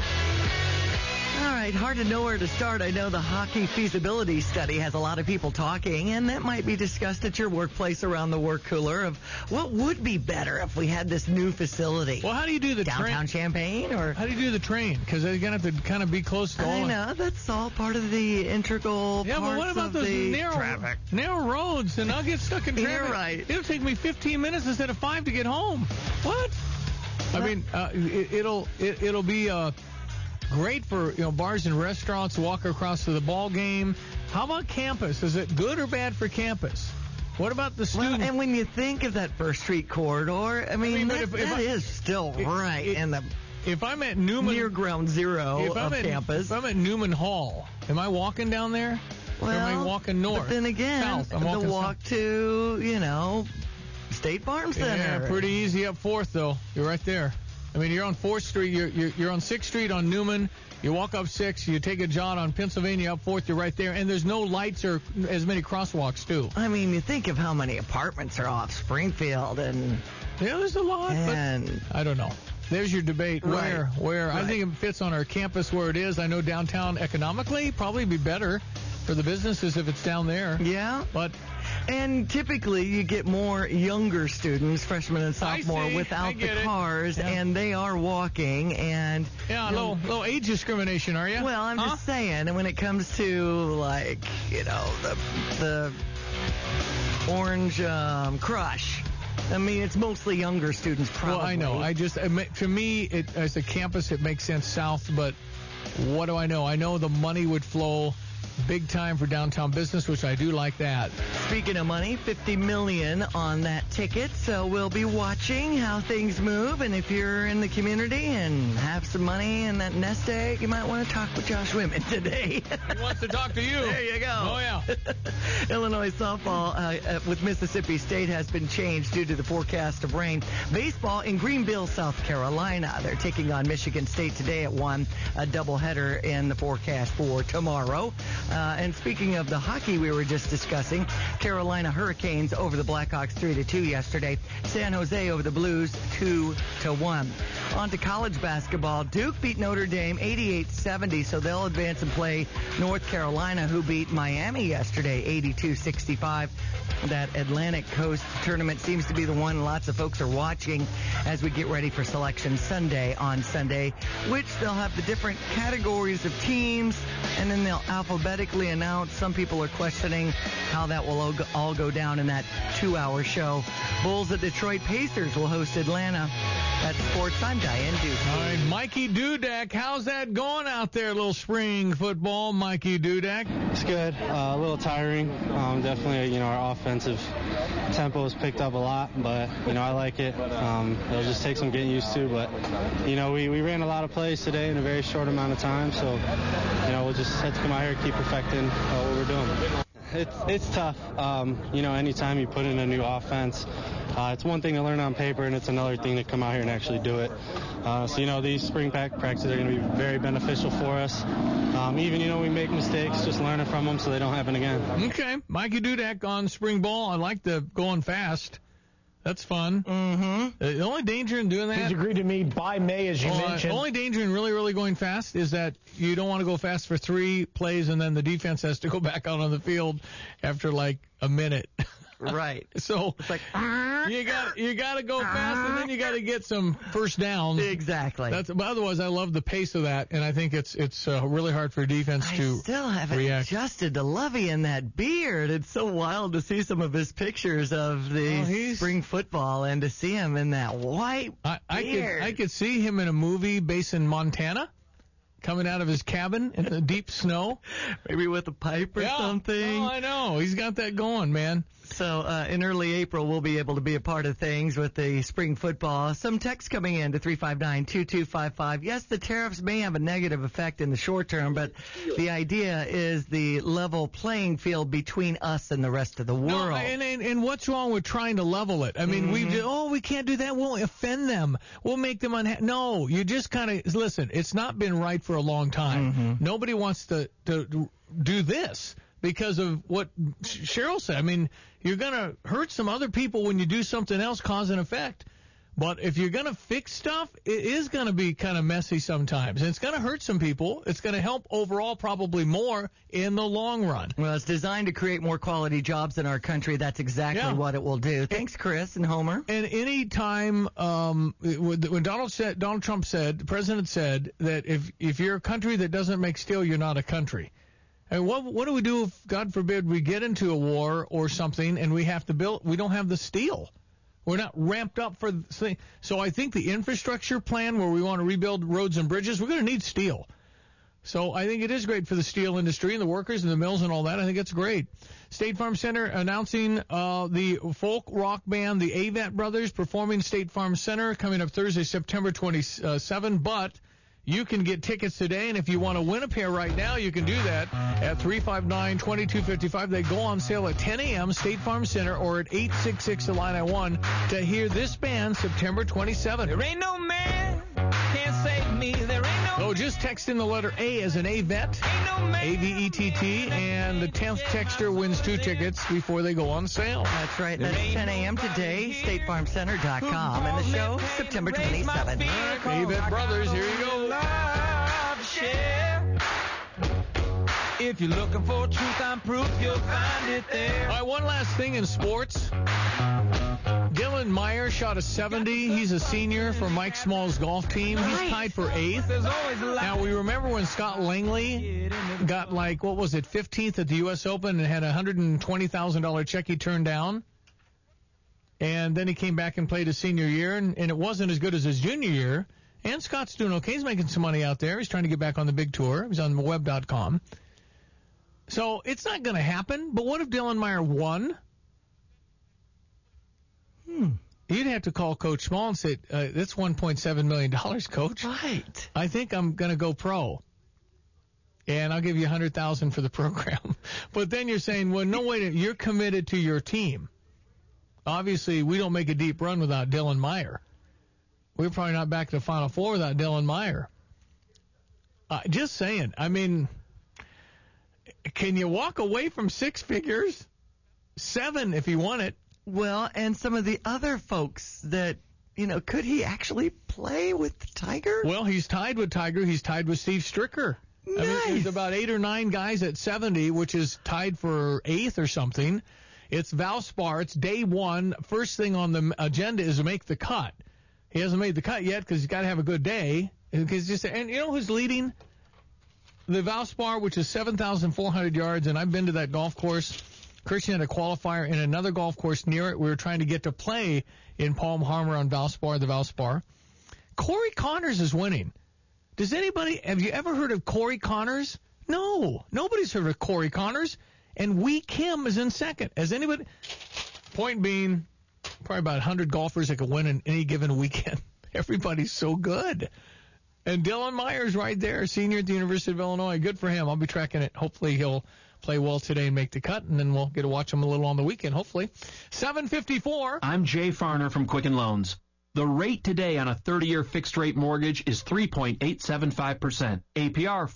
All right, hard to know where to start. I know the hockey feasibility study has a lot of people talking, and that might be discussed at your workplace around the work cooler of what would be better if we had this new facility. Well, how do you do the downtown Champaign, or how do you do the train? Because they're going to have to kind of be close to all. I know that's all part of the integral. Yeah, but what about those narrow roads? And I'll get stuck in traffic. You're right. It'll take me 15 minutes instead of 5 to get home. What? I mean, it'll be great for bars and restaurants to walk across to the ball game. How about campus? Is it good or bad for campus? What about the students? Well, and when you think of that First Street corridor, I mean that is still right in the. If I'm at Newman, near ground zero of campus. If I'm at Newman Hall, am I walking down there? Well, or am I walking north? But then again, south. the walk to State Farm Center. Yeah, pretty easy up 4th though. You're right there. I mean, you're on 4th Street. You're on 6th Street on Newman. You walk up 6th. You take a jog on Pennsylvania up 4th. You're right there. And there's no lights or as many crosswalks, too. I mean, you think of how many apartments are off Springfield and... Yeah, there's a lot, but I don't know. There's your debate. Right. Where? Right. I think it fits on our campus where it is. I know downtown economically probably be better for the businesses if it's down there. Yeah. But... And typically you get more younger students, freshmen and sophomore, without the cars, and they are walking. And yeah, low age discrimination, are you? Well, I'm just saying, and when it comes to the Orange Crush, I mean, it's mostly younger students, probably. Well, I know. To me, as a campus, it makes sense south, but what do I know? I know the money would flow big time for downtown business, which I do like that. Speaking of money, $50 million on that ticket, so we'll be watching how things move. And if you're in the community and have some money in that nest egg, you might want to talk with Josh Whitman today. He wants to talk to you. There you go. Oh, yeah. Illinois softball with Mississippi State has been changed due to the forecast of rain. Baseball in Greenville, South Carolina. They're taking on Michigan State today at 1, a doubleheader in the forecast for tomorrow. And speaking of the hockey we were just discussing, Carolina Hurricanes over the Blackhawks 3-2 yesterday. San Jose over the Blues 2-1. On to college basketball. Duke beat Notre Dame 88-70, so they'll advance and play North Carolina, who beat Miami yesterday 82-65. That Atlantic Coast tournament seems to be the one lots of folks are watching as we get ready for Selection Sunday on Sunday, which they'll have the different categories of teams, and then they'll alphabetically announce. Some people are questioning how that will all go down in that 2-hour show. Bulls at Detroit Pacers will host Atlanta. That's sports. I'm Diane Duke. All right, Mikey Dudek, how's that going out there, little spring football, Mikey Dudek? It's good. A little tiring. Definitely, our offensive tempo has picked up a lot, but, I like it. It'll just take some getting used to, but, we ran a lot of plays today in a very short amount of time, so, we'll just have to come out here and keep perfecting what we're doing. It's tough. Anytime you put in a new offense, it's one thing to learn on paper, and it's another thing to come out here and actually do it. These spring practices are going to be very beneficial for us. Even, we make mistakes, just learning from them so they don't happen again. Okay. Mikey Dudek on spring ball. I like the going fast. That's fun. Mm-hmm. The only danger in doing that... He's agreed to me by May, as you mentioned. The only danger in really, really going fast is that you don't want to go fast for 3 plays and then the defense has to go back out on the field after like a minute. Right. So it's like you got to go fast, and then you got to get some first downs. Exactly. But otherwise, I love the pace of that, and I think it's really hard for defense to react. I still haven't adjusted to Lovey and that beard. It's so wild to see some of his pictures of the spring football and to see him in that white beard. I could see him in a movie based in Montana, coming out of his cabin in the deep snow. Maybe with a pipe or something. Oh, I know. He's got that going, man. So in early April, we'll be able to be a part of things with the spring football. Some text coming in to 359-2255. Yes, the tariffs may have a negative effect in the short term, but the idea is the level playing field between us and the rest of the world. No, and what's wrong with trying to level it? I mean, we can't do that. We'll offend them. We'll make them unhappy. No, you just kind of, listen, it's not been right for a long time. Mm-hmm. Nobody wants to do this because of what Cheryl said. I mean, you're going to hurt some other people when you do something else, cause and effect. But if you're going to fix stuff, it is going to be kind of messy sometimes. And it's going to hurt some people. It's going to help overall probably more in the long run. Well, it's designed to create more quality jobs in our country. That's exactly what it will do. Thanks, Chris and Homer. And any time when Donald Trump said, the president said that if you're a country that doesn't make steel, you're not a country. And what do we do if, God forbid, we get into a war or something and we have to build? We don't have the steel. We're not ramped up for the thing. So I think the infrastructure plan where we want to rebuild roads and bridges, we're going to need steel. So I think it is great for the steel industry and the workers and the mills and all that. I think it's great. State Farm Center announcing the folk rock band, the Avett Brothers, performing State Farm Center coming up Thursday, September 27. But you can get tickets today, and if you want to win a pair right now, you can do that at 359-2255. They go on sale at 10 a.m., State Farm Center, or at 866-Illini-1 to hear this band September 27. There ain't no man can't save me. There ain't no. So just text in the letter A as an Avett, A-V-E-T-T, and the 10th texter wins 2 tickets before they go on sale. That's right. That's 10 a.m. today, StateFarmCenter.com, and the show September 27. Avett Brothers, here you go. If you're looking for truth and proof, you'll find it there. All right, one last thing in sports. Dylan Meyer shot a 70. He's a senior for Mike Small's golf team. He's tied for 8th. Now, we remember when Scott Langley got 15th at the U.S. Open and had a $120,000 check he turned down? And then he came back and played his senior year, and it wasn't as good as his junior year. And Scott's doing okay. He's making some money out there. He's trying to get back on the big tour. He's on web.com. So it's not going to happen. But what if Dylan Meyer won? You'd have to call Coach Small and say, that's $1.7 million, Coach. Right. I think I'm going to go pro. And I'll give you $100,000 for the program. But then you're saying, well, no, wait, you're committed to your team. Obviously, we don't make a deep run without Dylan Meyer. We're probably not back to the Final Four without Dylan Meyer. Just saying. I mean, can you walk away from 6 figures? 7 if you want it. Well, and some of the other folks that could he actually play with Tiger? Well, he's tied with Tiger. He's tied with Steve Stricker. Nice. I mean, there's about 8 or 9 guys at 70, which is tied for 8th or something. It's Valspar. It's day 1. First thing on the agenda is to make the cut. He hasn't made the cut yet because he's got to have a good day. And you know who's leading? The Valspar, which is 7,400 yards, and I've been to that golf course. Christian had a qualifier in another golf course near it. We were trying to get to play in Palm Harbor on Valspar, the Valspar. Corey Connors is winning. Have you ever heard of Corey Connors? No, nobody's heard of Corey Connors. And Wee Kim is in second. Has anybody? Point being, probably about 100 golfers that could win in any given weekend. Everybody's so good. And Dylan Myers right there, senior at the University of Illinois. Good for him. I'll be tracking it. Hopefully he'll play well today and make the cut, and then we'll get to watch him a little on the weekend, hopefully. 7:54. I'm Jay Farner from Quicken Loans. The rate today on a 30-year fixed-rate mortgage is 3.875%, APR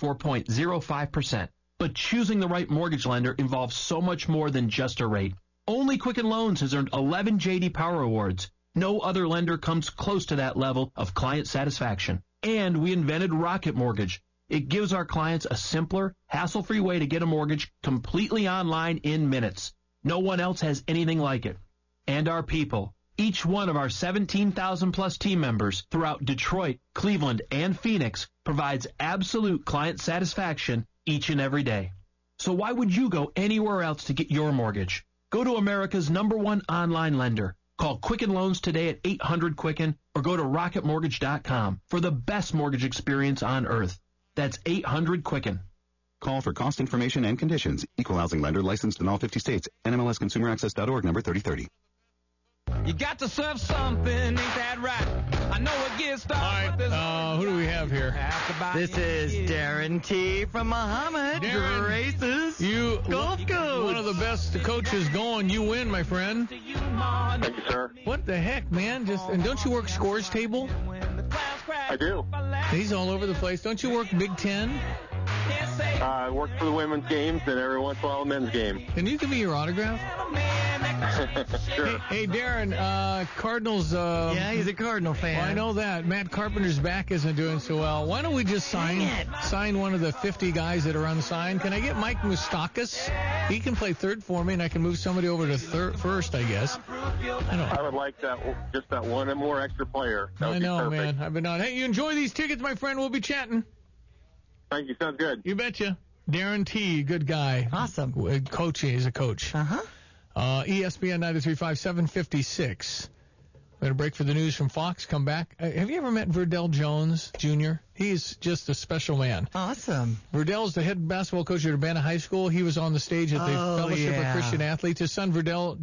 4.05%. But choosing the right mortgage lender involves so much more than just a rate. Only Quicken Loans has earned 11 J.D. Power Awards. No other lender comes close to that level of client satisfaction. And we invented Rocket Mortgage. It gives our clients a simpler, hassle-free way to get a mortgage completely online in minutes. No one else has anything like it. And our people. Each one of our 17,000-plus team members throughout Detroit, Cleveland, and Phoenix provides absolute client satisfaction each and every day. So why would you go anywhere else to get your mortgage? Go to America's #1 online lender. Call Quicken Loans today at 800-QUICKEN or go to rocketmortgage.com for the best mortgage experience on earth. That's 800-QUICKEN. Call for cost information and conditions. Equal housing lender licensed in all 50 states. NMLSConsumerAccess.org number 3030. You got to serve something, ain't that right? I know it gets started. All right, who do we have here? This is Darren T. from Muhammad Races Golf Coach. One of the best coaches going. You win, my friend. Thank you, sir. What the heck, man? And don't you work scores table? I do. He's all over the place. Don't you work Big Ten? I work for the women's games and every once in a while the men's game. Can you give me your autograph? Sure. Hey, Darren, Cardinals. Yeah, he's a Cardinal fan. Well, I know that. Matt Carpenter's back isn't doing so well. Why don't we just sign one of the 50 guys that are unsigned? Can I get Mike Moustakas? He can play third for me, and I can move somebody over to first, I guess. I would like just that one more extra player. I know, man. I've been on. Hey, you enjoy these tickets, my friend. We'll be chatting. Thank you. Sounds good. You betcha. Darren T., good guy. Awesome. Coaching. He's a coach. Uh-huh. ESPN 93.5, 7:56. We're going to break for the news from Fox. Come back. Have you ever met Verdell Jones, Jr.? He's just a special man. Awesome. Verdell's the head basketball coach at Urbana High School. He was on the stage at the Fellowship of Christian Athletes. His son, Verdell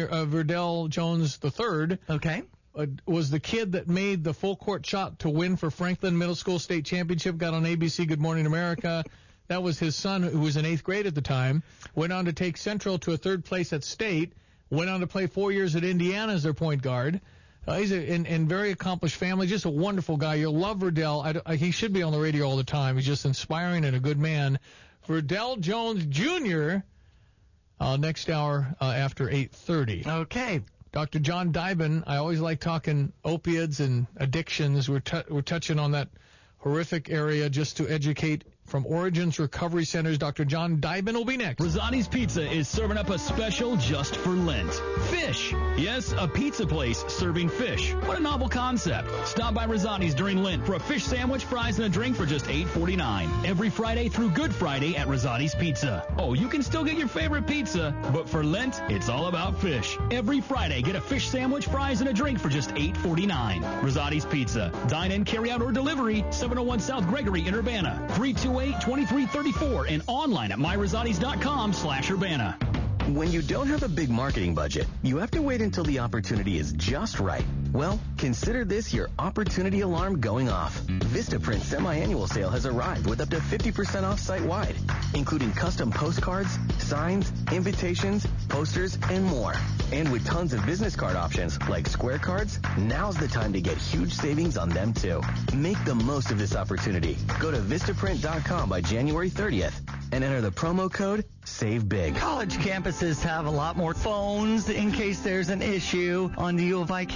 Jones III, was the kid that made the full court shot to win for Franklin Middle School state championship, got on ABC Good Morning America. That was his son, who was in 8th grade at the time, went on to take Central to a 3rd place at state, went on to play 4 years at Indiana as their point guard. He's in very accomplished family, just a wonderful guy. You'll love Verdell. He should be on the radio all the time. He's just inspiring and a good man. Verdell Jones Jr., next hour after 8:30. Okay. Dr. John Dybin, I always like talking opiates and addictions. We're touching on that horrific area just to educate. From Origins Recovery Centers, Dr. John Dybin will be next. Rosati's Pizza is serving up a special just for Lent. Fish. Yes, a pizza place serving fish. What a novel concept. Stop by Rosati's during Lent for a fish sandwich, fries, and a drink for just $8.49. Every Friday through Good Friday at Rosati's Pizza. Oh, you can still get your favorite pizza, but for Lent, it's all about fish. Every Friday, get a fish sandwich, fries, and a drink for just $8.49. Rosati's Pizza. Dine in, carry out, or delivery. 701 South Gregory in Urbana. 328-2334 and online at myrosatis.com/Urbana. When you don't have a big marketing budget, you have to wait until the opportunity is just right. Well, consider this your opportunity alarm going off. Vistaprint semi-annual sale has arrived with up to 50% off site-wide, including custom postcards, signs, invitations, posters, and more. And with tons of business card options like Square Cards, now's the time to get huge savings on them too. Make the most of this opportunity. Go to Vistaprint.com by January 30th and enter the promo code SAVEBIG. College campuses have a lot more phones in case there's an issue on the U of I campus. Yeah,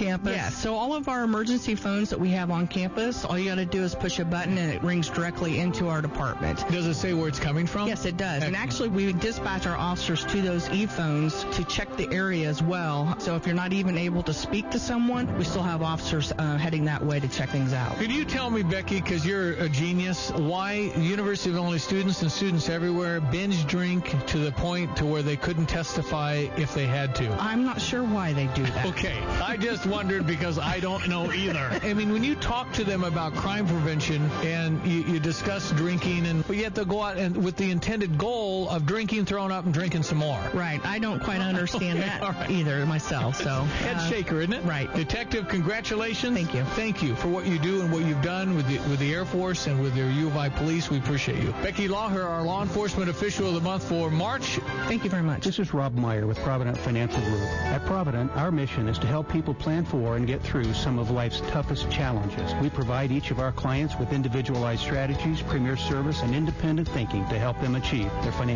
Yes. So all of our emergency phones that we have on campus, all you got to do is push a button and it rings directly into our department. Does it say where it's coming from? Yes, it does. Excellent. And actually, we dispatch our officers to those e-phones to check the area as well. So if you're not even able to speak to someone, we still have officers heading that way to check things out. Could you tell me, Becky, because you're a genius, why University of Illinois students and students everywhere binge drink to the point to where they couldn't testify if they had to? I'm not sure why they do that. Okay, I just wondered because I don't know either. I mean, when you talk to them about crime prevention and you discuss drinking, but yet they'll go out and with the intended goal of drinking, throwing up, and drinking some more. Right. I don't quite understand that either myself. So head shaker, isn't it? Right. Detective, congratulations. Thank you. Thank you for what you do and what you've done with the Air Force and with your U of I police. We appreciate you. Becky Lawher, our law enforcement official of the month for March. Thank you very much. This is Rob Meyer with Provident Financial Group. At Provident, our mission is to help people plan for and get through some of life's toughest challenges. We provide each of our clients with individualized strategies, premier service, and independent thinking to help them achieve their financial